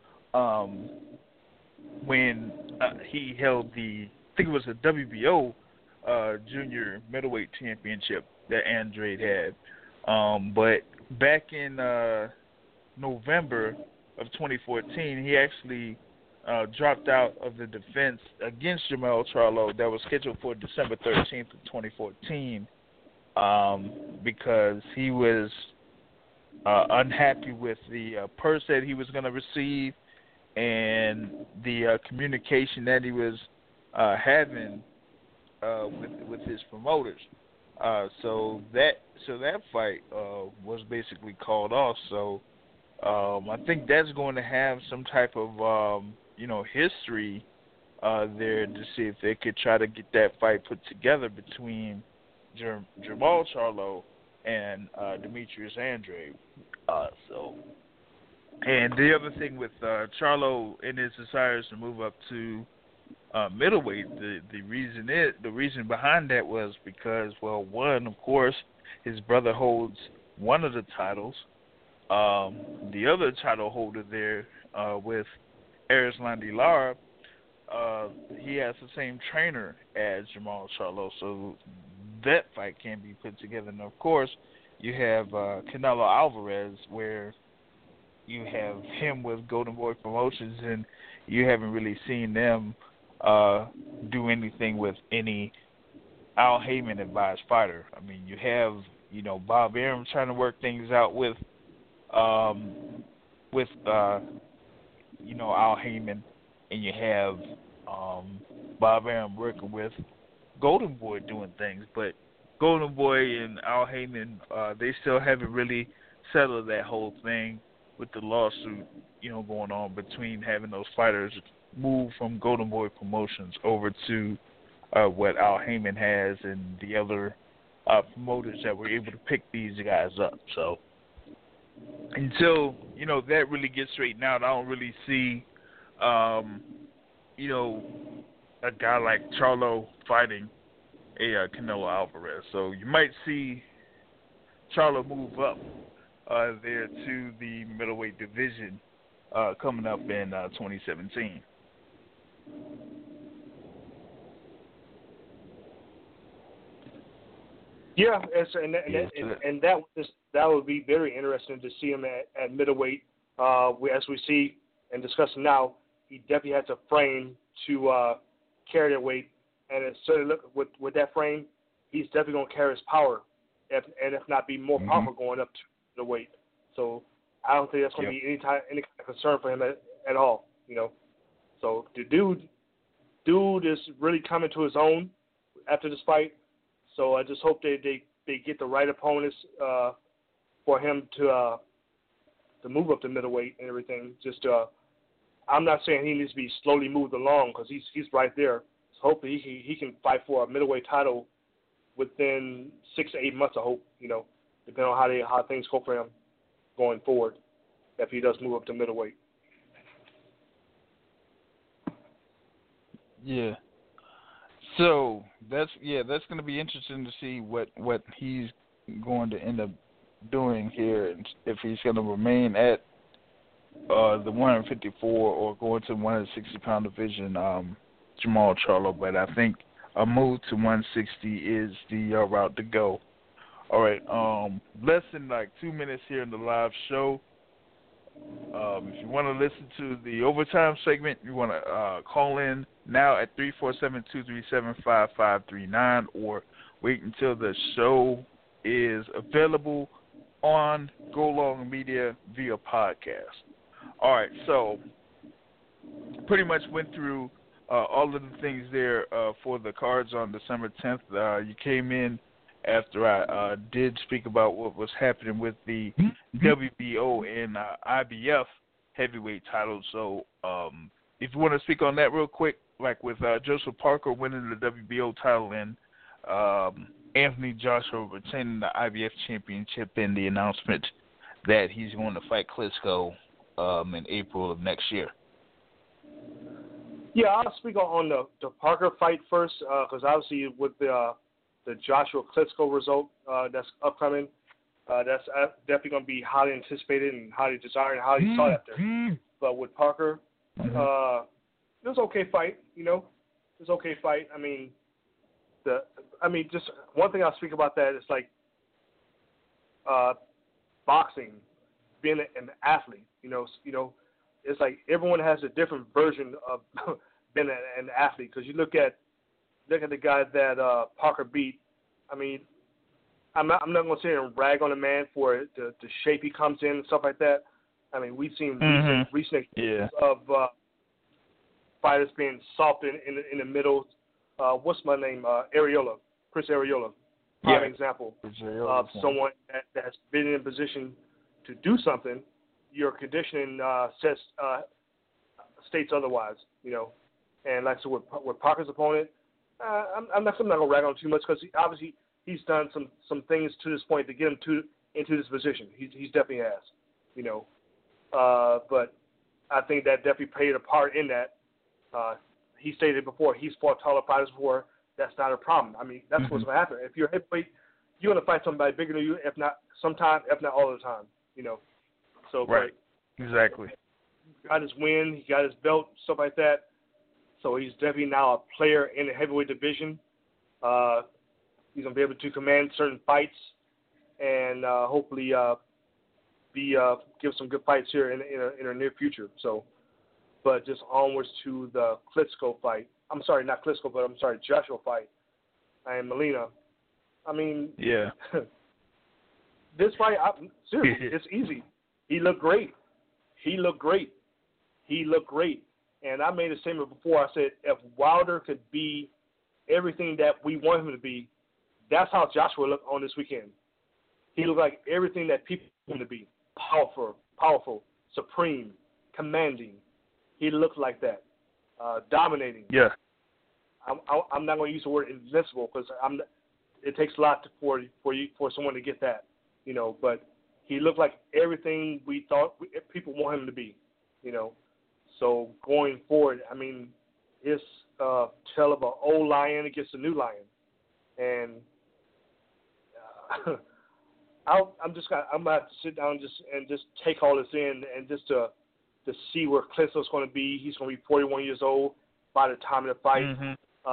when he held I think it was the WBO junior middleweight championship that Andrade had. But back in November of 2014, he actually dropped out of the defense against Jermell Charlo that was scheduled for December 13th of 2014 because he was unhappy with the purse that he was going to receive and the communication that he was having with his promoters. So that fight was basically called off. So I think that's going to have some type of history there to see if they could try to get that fight put together between Jermall Charlo and Demetrius Andrade. And the other thing with Charlo and his desires to move up to middleweight, the reason behind that was because, well, one, of course, his brother holds one of the titles. The other title holder there with Erislandy Lara, he has the same trainer as Jermall Charlo, so that fight can be put together. And of course, you have Canelo Alvarez, where you have him with Golden Boy Promotions, and you haven't really seen them do anything with any Al Heyman advised fighter. I mean, you have Bob Arum trying to work things out with Al Heyman, and you have Bob Arum working with Golden Boy doing things, but Golden Boy and Al Heyman, they still haven't really settled that whole thing with the lawsuit, going on between having those fighters move from Golden Boy Promotions over to what Al Heyman has and the other promoters that were able to pick these guys up. So until that really gets straightened out, I don't really see a guy like Charlo fighting a Canelo Alvarez. So you might see Charlo move up there to the middleweight division coming up in 2017. Yeah, and that would be very interesting to see him at middleweight. As we see and discuss now, he definitely has a frame to carry that weight, and it's certainly look with that frame, he's definitely going to carry his power, if not be more powerful going up to the weight. So I don't think that's going to be any kind of concern for him at all. So the dude is really coming to his own after this fight. So I just hope they get the right opponents for him to move up to middleweight and everything. I'm not saying he needs to be slowly moved along because he's right there. So hopefully he can fight for a middleweight title within 6 to 8 months. I hope, depending on how things go for him going forward, if he does move up to middleweight. Yeah. So that's going to be interesting to see what he's going to end up doing here, and if he's going to remain at the 154 or going to the 160-pound division, Jermall Charlo. But I think a move to 160 is the route to go. All right, less than 2 minutes here in the live show. If you want to listen to the overtime segment, you want to call in now at 347-237-5539 or wait until the show is available on Go Long Media via podcast. All right, so pretty much went through all of the things there for the cards on December 10th. You came in after I did speak about what was happening with the WBO and IBF heavyweight titles. So if you want to speak on that real quick, like with Joseph Parker winning the WBO title and Anthony Joshua retaining the IBF championship and the announcement that he's going to fight Klitschko in April of next year. Yeah, I'll speak on the Parker fight first because obviously with the Joshua Klitschko result that's upcoming, that's definitely going to be highly anticipated and highly desired and highly sought after. But with Parker, it was an okay fight. It was an okay fight. Just one thing I'll speak about that is boxing, being an athlete. It's like everyone has a different version of being an athlete. Because you look at the guy that Parker beat. I'm not going to sit here and rag on the man for the shape he comes in and stuff like that. We've seen recent examples of fighters being soft in the middle. What's my name? Areola, Chris Areola. Prime example of someone that's been in a position to do something. Your conditioning states otherwise, And like so with Parker's opponent, I'm not going to rag on him too much because obviously he's done some things to this point to get him into this position. He's definitely has, But I think that definitely played a part in that. He stated before he's fought taller fighters before. That's not a problem. That's what's going to happen. If you're a heavyweight, you're going to fight somebody bigger than you, if not sometime, if not all the time, So right, exactly. He got his win, he got his belt, stuff like that. So he's definitely now a player in the heavyweight division. He's going to be able to command certain fights and hopefully give some good fights here in the near future. So, but just onwards to the Klitschko fight. I'm sorry, not Klitschko, but I'm sorry, Joshua fight and Molina. This fight, seriously, it's easy. He looked great. he looked great. And I made a statement before. I said if Wilder could be everything that we want him to be, that's how Joshua looked on this weekend. He looked like everything that people want him to be. Powerful, supreme, commanding. He looked like that. Dominating. Yeah. I'm not going to use the word invincible because it takes a lot for someone to get that, you know. But he looked like everything we thought people want him to be, you know. So going forward, I mean, it's tale of an old lion against a new lion, and I'm gonna have to sit down and just take all this in and just to see where Klitschko's going to be. He's going to be 41 years old by the time of the fight. Mm-hmm.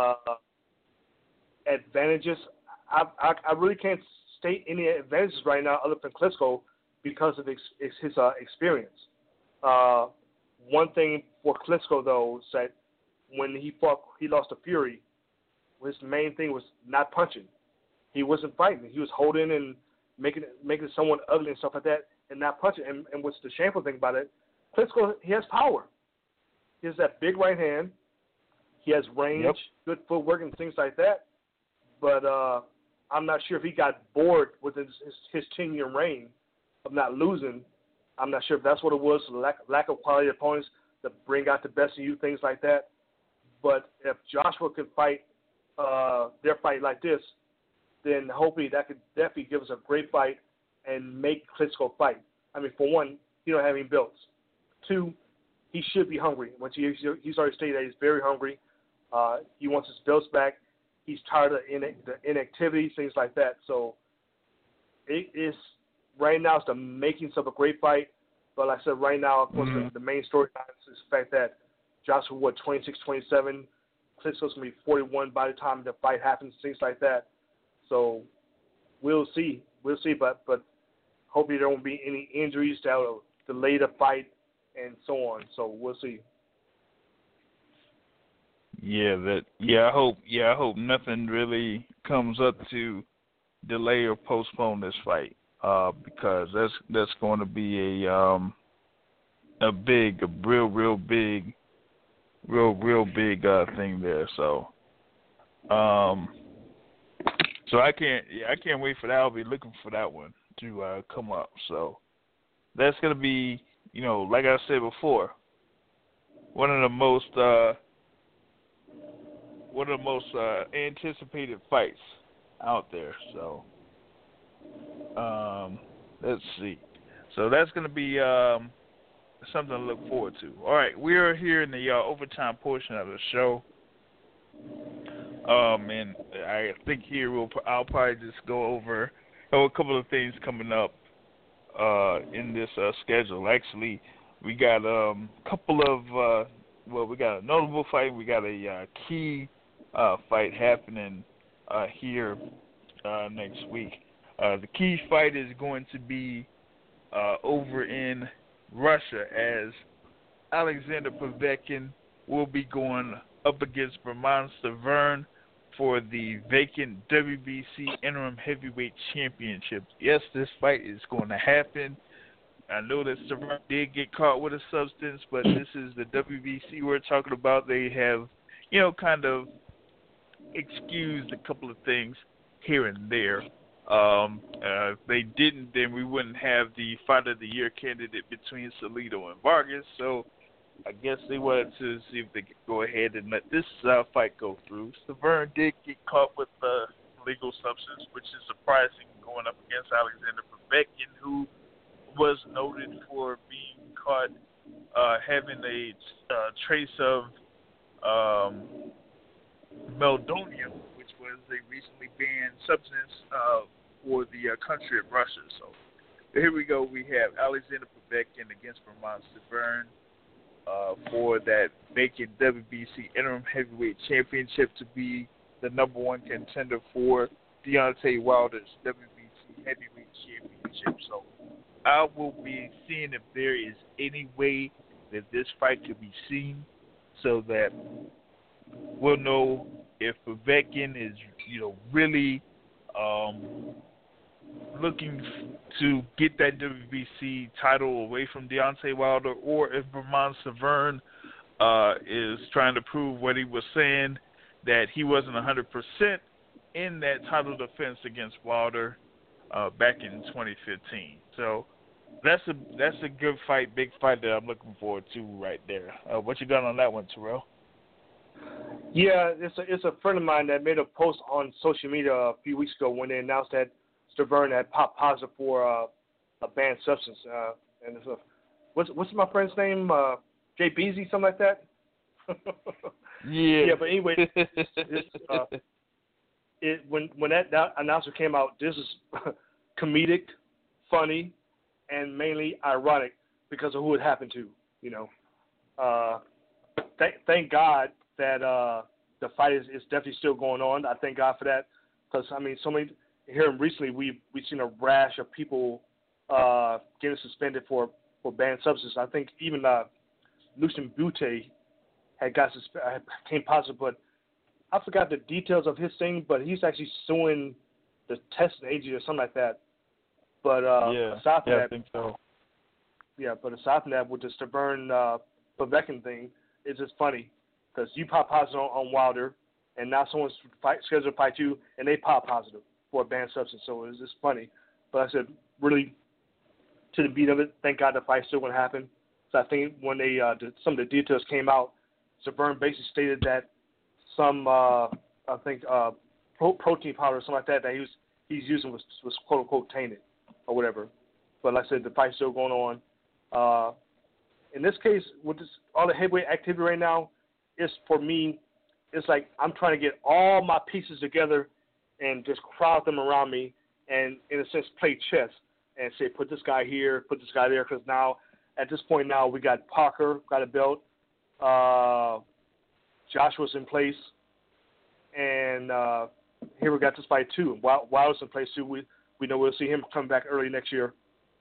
Advantages, I really can't state any advantages right now other than Klitschko because of his experience. One thing for Klitschko though is that when he lost to Fury, his main thing was not punching. He wasn't fighting. He was holding and making someone ugly and stuff like that, and not punching. And what's the shameful thing about it? Klitschko, he has power. He has that big right hand. He has range, good footwork, and things like that. But I'm not sure if he got bored with his 10-year reign of not losing. I'm not sure if that's what it was, lack of quality opponents that bring out the best in you, things like that. But if Joshua could fight their fight like this, then hopefully that could definitely give us a great fight and make Klitschko fight. I mean, for one, he don't have any belts. Two, he should be hungry. He's already stated that he's very hungry. He wants his belts back. He's tired of the inactivity, things like that. So it is right now. It's the makings of a great fight. But like I said, right now, of course, the main storyline is the fact that Joshua 26-27. Klitschko's gonna be 41 by the time the fight happens, things like that. So we'll see. But hopefully there won't be any injuries that will delay the fight and so on. So we'll see. I hope nothing really comes up to delay or postpone this fight, because that's going to be a real big thing there. So I can't wait for that. I'll be looking for that one to come up. So that's gonna be, like I said before, one of the most anticipated fights out there. So let's see. So that's going to be something to look forward to. All right, we are here in the overtime portion of the show. And I think here I'll probably just go over a couple of things coming up in this schedule. Actually, we got a couple of we got a notable fight. We got a key fight happening here next week. The key fight is going to be over in Russia, as Alexander Povetkin will be going up against Roman Stavern for the vacant WBC Interim Heavyweight Championship. Yes, this fight is going to happen. I know that Stavern did get caught with a substance, but this is the WBC we're talking about. They have, kind of excused a couple of things here and there. If they didn't, then we wouldn't have the Fight of the Year candidate between Salido and Vargas. So I guess they wanted to see if they could go ahead and let this fight go through. Stavern did get caught with illegal substance, which is surprising, going up against Alexander Povetkin, who was noted for being caught having a trace of meldonium, which was a recently banned substance for the country of Russia. So here we go. We have Alexander Povetkin against Roman Stavern for that vacant WBC Interim Heavyweight Championship to be the number one contender for Deontay Wilder's WBC Heavyweight Championship. So I will be seeing if there is any way that this fight could be seen, so that we'll know if Povetkin is, really looking to get that WBC title away from Deontay Wilder, or if Bermane Stiverne is trying to prove what he was saying, that he wasn't 100% in that title defense against Wilder back in 2015. So that's a good fight, big fight that I'm looking forward to right there. What you got on that one, Terrell? Yeah, it's a friend of mine that made a post on social media a few weeks ago when they announced that Stiverne had popped positive for a banned substance. And it's what's my friend's name? Jay Beasley, something like that. Yeah. Yeah, but anyway, when that announcement came out, this is comedic, funny, and mainly ironic because of who it happened to. You know, thank God that the fight is definitely still going on. I thank God for that because I mean, so many here recently we've seen a rash of people getting suspended for banned substances. I think even Lucian Butte had came positive, but I forgot the details of his thing. But he's actually suing the testing agency or something like that. But aside from that, I think so. Yeah, but aside from that, with the Stiverne Povetkin thing, it's just funny because you pop positive on Wilder, and now someone's scheduled to fight you, and they pop positive for a banned substance. So it's just funny. But I said, really, to the beat of it, thank God the fight's still going to happen. So I think when they some of the details came out, Stiverne basically stated that some protein powder or something like that he's using was quote unquote tainted or whatever. But like I said, the fight's still going on. In this case, with all the heavyweight activity right now, for me, it's like I'm trying to get all my pieces together and just crowd them around me and, in a sense, play chess and say, put this guy here, put this guy there, because now, at this point now, we got Parker, got a belt, Joshua's in place, and here we got this fight too. Wilder's in place too. We know we'll see him come back early next year,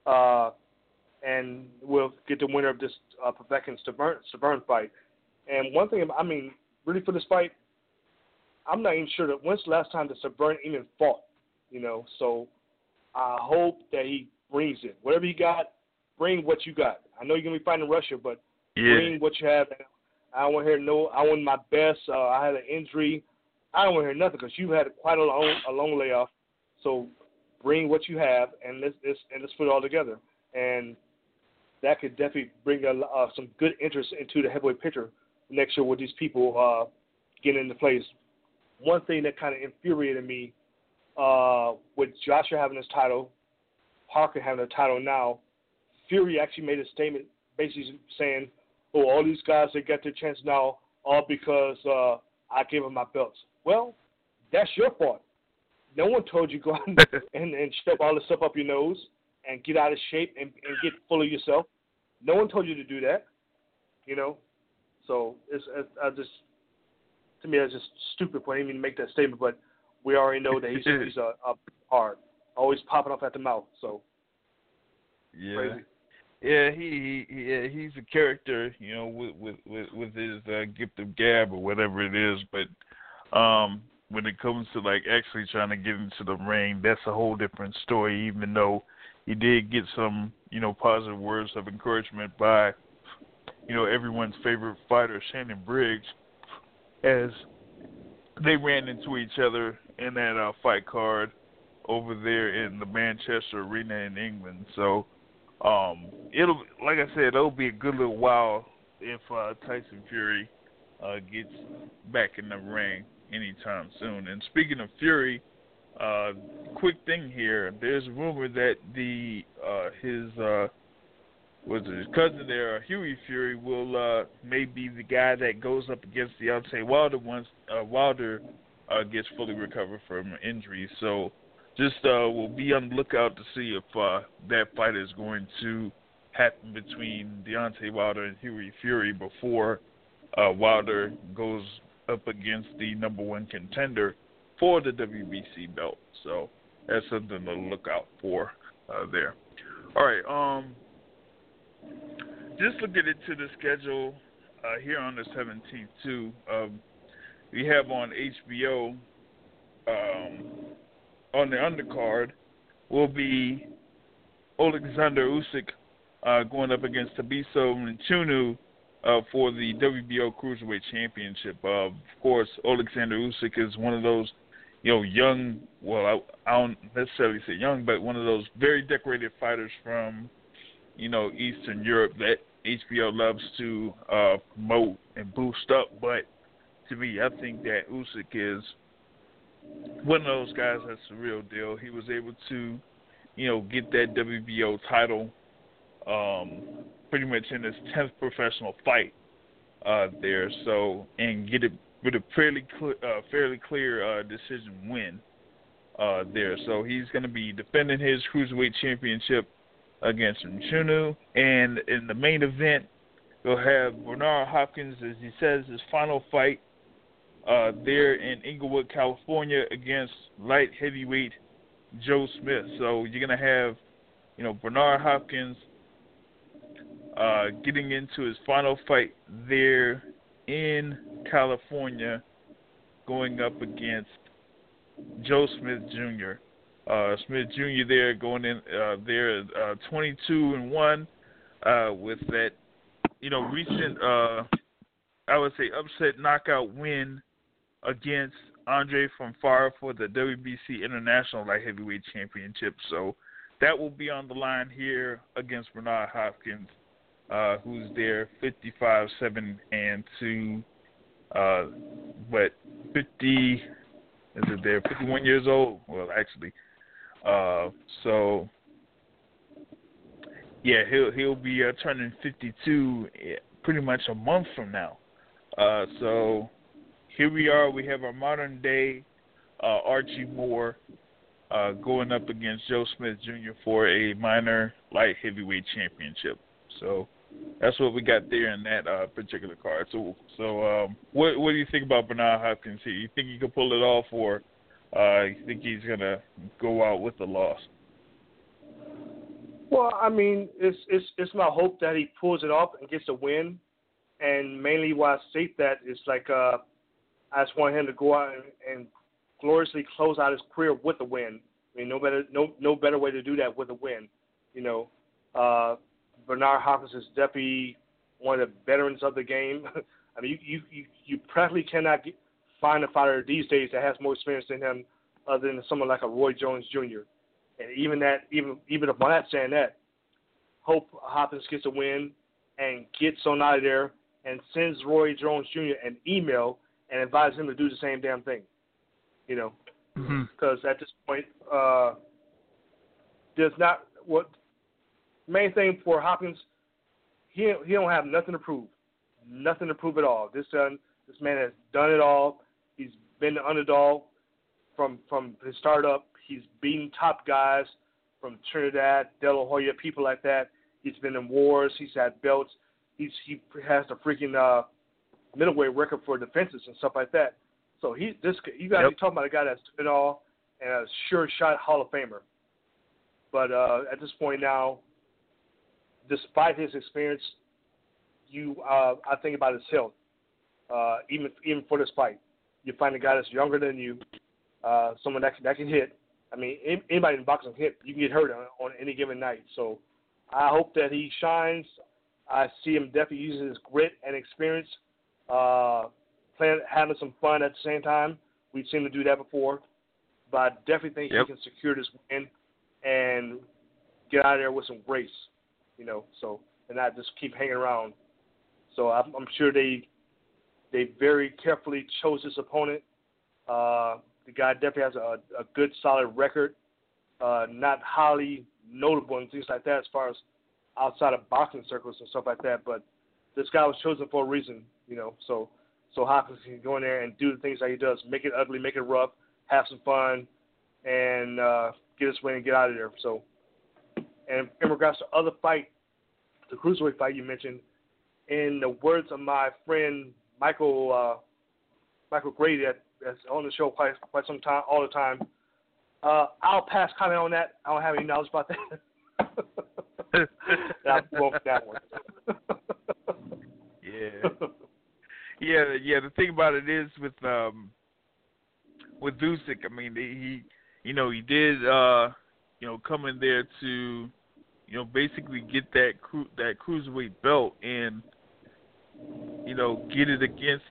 and we'll get the winner of this Povetkin-Stiverne fight. And one thing, I mean, really for this fight, I'm not even sure that when's the last time that Stiverne even fought, you know. So I hope that he brings it. Whatever you got, bring what you got. I know you're going to be fighting Russia, but bring what you have. I don't want to hear I want my best. I had an injury. I don't want to hear nothing because you've had quite a long layoff. So bring what you have and let's put it all together. And that could definitely bring some good interest into the heavyweight picture next year with these people getting into place. One thing that kind of infuriated me with Joshua having his title, Parker having a title now, Fury actually made a statement basically saying, oh, all these guys, they got their chance now all because I gave them my belts. Well, that's your fault. No one told you go out and shove all this stuff up your nose and get out of shape and get full of yourself. No one told you to do that, you know. So to me, it's just stupid for him to make that statement. But we already know that he's a hard, always popping off at the mouth. So yeah, crazy. Yeah, he's a character, you know, with his gift of gab or whatever it is. But when it comes to like actually trying to get into the ring, that's a whole different story. Even though he did get some, you know, positive words of encouragement by, you know, everyone's favorite fighter, Shannon Briggs, as they ran into each other in that fight card over there in the Manchester Arena in England. So it'll, like I said, it'll be a good little while if Tyson Fury gets back in the ring anytime soon. And speaking of Fury, quick thing here, there's a rumor that his cousin there, Hughie Fury, will maybe the guy that goes up against Deontay Wilder once Wilder gets fully recovered from injury. So just we'll be on the lookout to see if that fight is going to happen between Deontay Wilder and Hughie Fury before Wilder goes up against the number one contender for the WBC belt. So that's something to look out for there. All right, just looking into the schedule here on the 17th too, we have on HBO on the undercard will be Alexander Usyk going up against Tabiso Nchunu for the WBO Cruiserweight Championship. Of course, Alexander Usyk is one of those, young. Well, I don't necessarily say young, but one of those very decorated fighters from, Eastern Europe that HBO loves to promote and boost up. But to me, I think that Usyk is one of those guys that's the real deal. He was able to, get that WBO title pretty much in his 10th professional fight there. So, and get it with a fairly clear decision win there. So he's going to be defending his Cruiserweight Championship against Nchunu. And in the main event, we'll have Bernard Hopkins, as he says, his final fight there in Inglewood, California, against light heavyweight Joe Smith. So you're going to have, Bernard Hopkins getting into his final fight there in California, going up against Joe Smith Jr. Smith Jr. there going in there 22-1 with that, recent I would say upset knockout win against Andre from Far for the WBC International Light Heavyweight Championship. So that will be on the line here against Bernard Hopkins, who's there 55-7-2, but 51 years old? Well, actually. So yeah, he'll be turning 52 pretty much a month from now. So here we are. We have our modern day Archie Moore going up against Joe Smith Jr. for a minor light heavyweight championship. So that's what we got there in that particular card. So what do you think about Bernard Hopkins here? You think he can pull it off, or you think he's gonna go out with the loss? Well, I mean, it's my hope that he pulls it off and gets a win. And mainly why I state that is like I just want him to go out and gloriously close out his career with a win. I mean, no better way to do that with a win. Bernard Hopkins is definitely one of the veterans of the game. I mean, you practically cannot find a fighter these days that has more experience than him, other than someone like a Roy Jones Jr. And even if I'm not saying that, hope Hopkins gets a win and gets on out of there and sends Roy Jones Jr. an email and advises him to do the same damn thing. Because at this point, there's not what main thing for Hopkins. He don't have nothing to prove at all. This man has done it all. He's been the underdog from his startup. He's beaten top guys from Trinidad, De La Hoya, people like that. He's been in wars. He's had belts. He has the freaking middleweight record for defenses and stuff like that. So you got to be talking about a guy that's done it all and a sure shot Hall of Famer. But at this point now, despite his experience, I think about his health. Even for this fight, you find a guy that's younger than you, someone that can hit. I mean, anybody in boxing can hit. You can get hurt on any given night. So I hope that he shines. I see him definitely using his grit and experience, having some fun at the same time. We've seen him do that before. But I definitely think he can secure this win and get out of there with some grace, so and not just keep hanging around. So I'm sure they very carefully chose this opponent. The guy definitely has a good, solid record, not highly notable and things like that as far as outside of boxing circles and stuff like that. But this guy was chosen for a reason, so Hopkins can go in there and do the things that he does, make it ugly, make it rough, have some fun, and get his win and get out of there. So, and in regards to other fight, the cruiserweight fight you mentioned, in the words of my friend Michael Grady, that's on the show quite some time, all the time, I'll pass comment on that. I don't have any knowledge about that. I won't that one. Yeah. The thing about it is with Usyk, I mean, he did come in there to, basically get that cruiserweight belt and, get it against,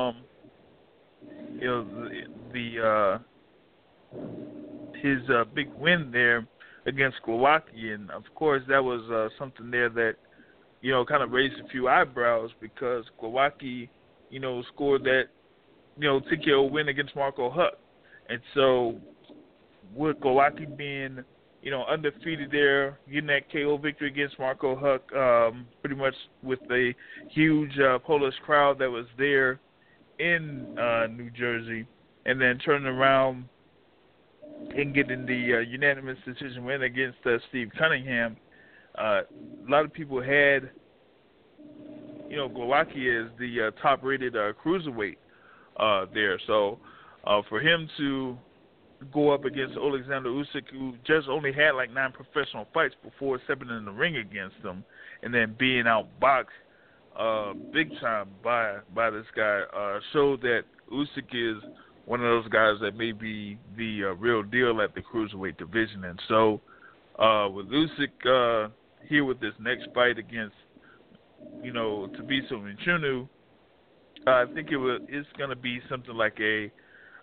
his big win there against Glowacki, and of course that was something there that, kind of raised a few eyebrows because Glowacki, scored that, TKO win against Marco Huck, and so with Glowacki being, undefeated there, getting that KO victory against Marco Huck, pretty much with a huge Polish crowd that was there in New Jersey, and then turning around and getting the unanimous decision win against Steve Cunningham. A lot of people had, Glowacki as the top-rated cruiserweight there. So for him to go up against Alexander Usyk, who just only had like 9 professional fights before stepping in the ring against him, and then being outboxed big time by this guy, showed that Usyk is one of those guys that may be the real deal at the cruiserweight division. And so with Usyk here with this next fight against, Thabiso Mchunu, I think it's going to be something like it's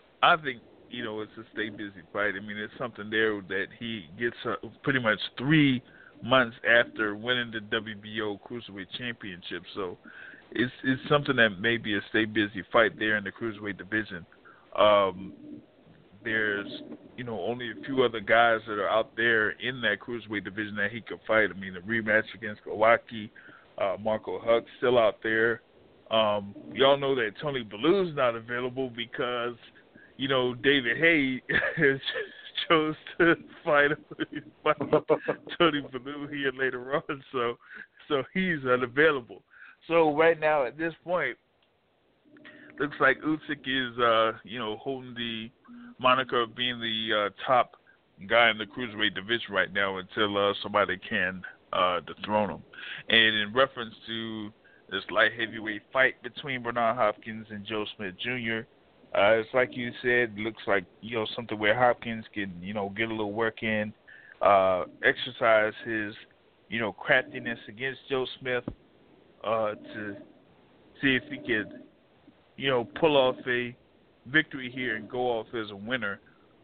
a stay busy fight. I mean, it's something there that he gets pretty much 3 months after winning the WBO Cruiserweight Championship. So it's something that may be a stay busy fight there in the Cruiserweight division. There's, only a few other guys that are out there in that Cruiserweight division that he could fight. I mean, the rematch against Glowacki, Marco Huck still out there. Y'all know that Tony Bellew's not available because, David Haye chose to fight Tony Bellew here later on, so he's unavailable. So right now at this point, looks like Usyk is, holding the moniker of being the top guy in the cruiserweight division right now until somebody can dethrone him. And in reference to this light heavyweight fight between Bernard Hopkins and Joe Smith Jr., it's like you said, looks like, something where Hopkins can, get a little work in, exercise his, craftiness against Joe Smith to see if he could, pull off a victory here and go off as a winner.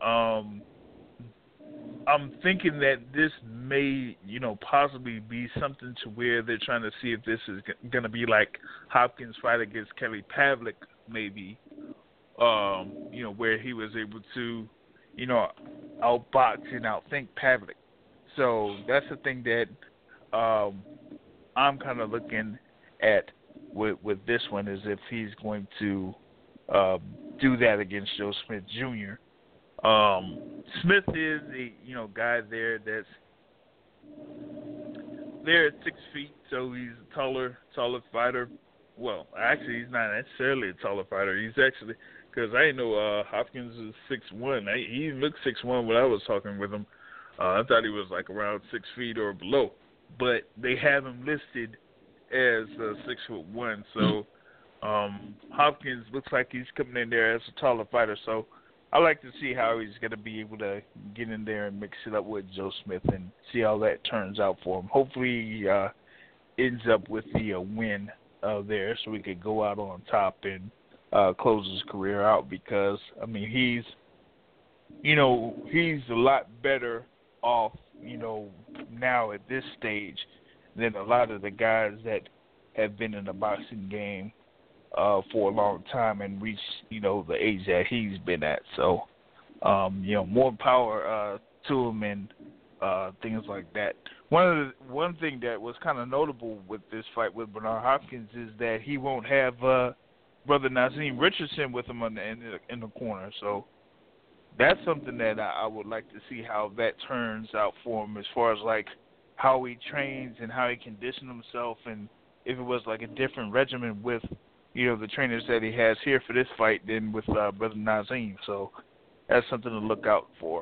I'm thinking that this may, possibly be something to where they're trying to see if this is going to be like Hopkins' fight against Kelly Pavlik, maybe, where he was able to, outbox and outthink Pavlik. So that's the thing that I'm kind of looking at with this one, is if he's going to do that against Joe Smith Jr. Smith is the guy there that's there at 6 feet, so he's a taller fighter. Well, actually, he's not necessarily a taller fighter. He's actually, because I didn't know Hopkins is 6'1". He looked 6'1" when I was talking with him. I thought he was like around 6 feet or below, but they have him listed as 6'1". So Hopkins looks like he's coming in there as a taller fighter. So I like to see how he's going to be able to get in there and mix it up with Joe Smith and see how that turns out for him. Hopefully he ends up with the win there so he could go out on top and close his career out, because, I mean, he's a lot better off, now at this stage than a lot of the guys that have been in the boxing game for a long time and reached, the age that he's been at. So, more power to him and things like that. One thing that was kind of notable with this fight with Bernard Hopkins is that he won't have brother Nazeem Richardson with him in the corner. So that's something that I would like to see how that turns out for him, as far as like how he trains and how he conditions himself, and if it was like a different regimen with the trainers that he has here for this fight than with brother Nazeem. So that's something to look out for.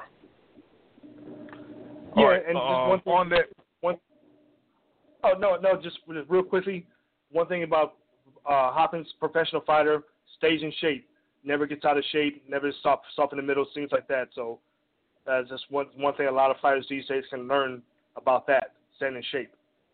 Yeah, right, and just one thing on that. Just real quickly, one thing about Hopkins, professional fighter, stays in shape, never gets out of shape, never stops in the middle, things like that. So That's just one thing a lot of fighters these days can learn about that, staying in shape.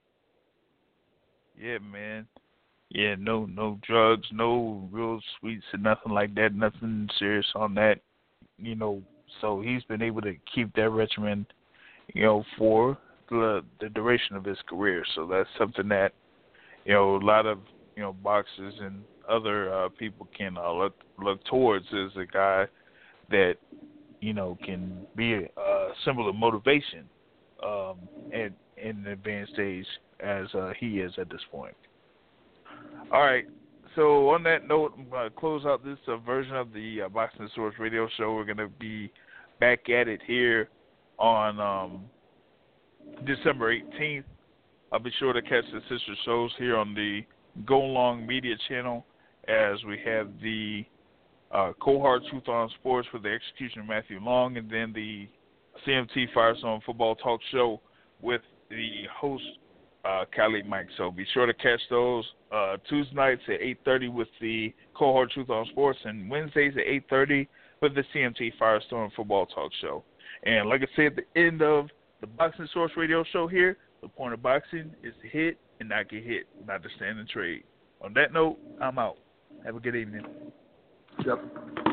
Yeah, man. Yeah, no drugs, no real sweets or nothing like that, nothing serious on that, So he's been able to keep that regimen, for the duration of his career. So that's something that, a lot of, boxers and other people can look towards as a guy that, can be a symbol of motivation in an advanced stage as he is at this point. All right. So on that note, I'm going to close out this version of the Boxing Source radio show. We're going to be back at it here on December 18th. I'll be sure to catch the sister shows here on the Go Long Media channel as we have the Cold Hard Truth on Sports with the execution of Matthew Long, and then the CMT Firestone Football Talk Show with the host, Khalid Mike. So be sure to catch those Tuesday nights at 8:30 with the Cold Hard Truth on Sports, and Wednesdays at 8:30 with the CMT Firestone Football Talk Show. And like I said at the end of the Boxing Source radio show here, the point of boxing is to hit and not get hit, not to stand and trade. On that note, I'm out. Have a good evening. Yep.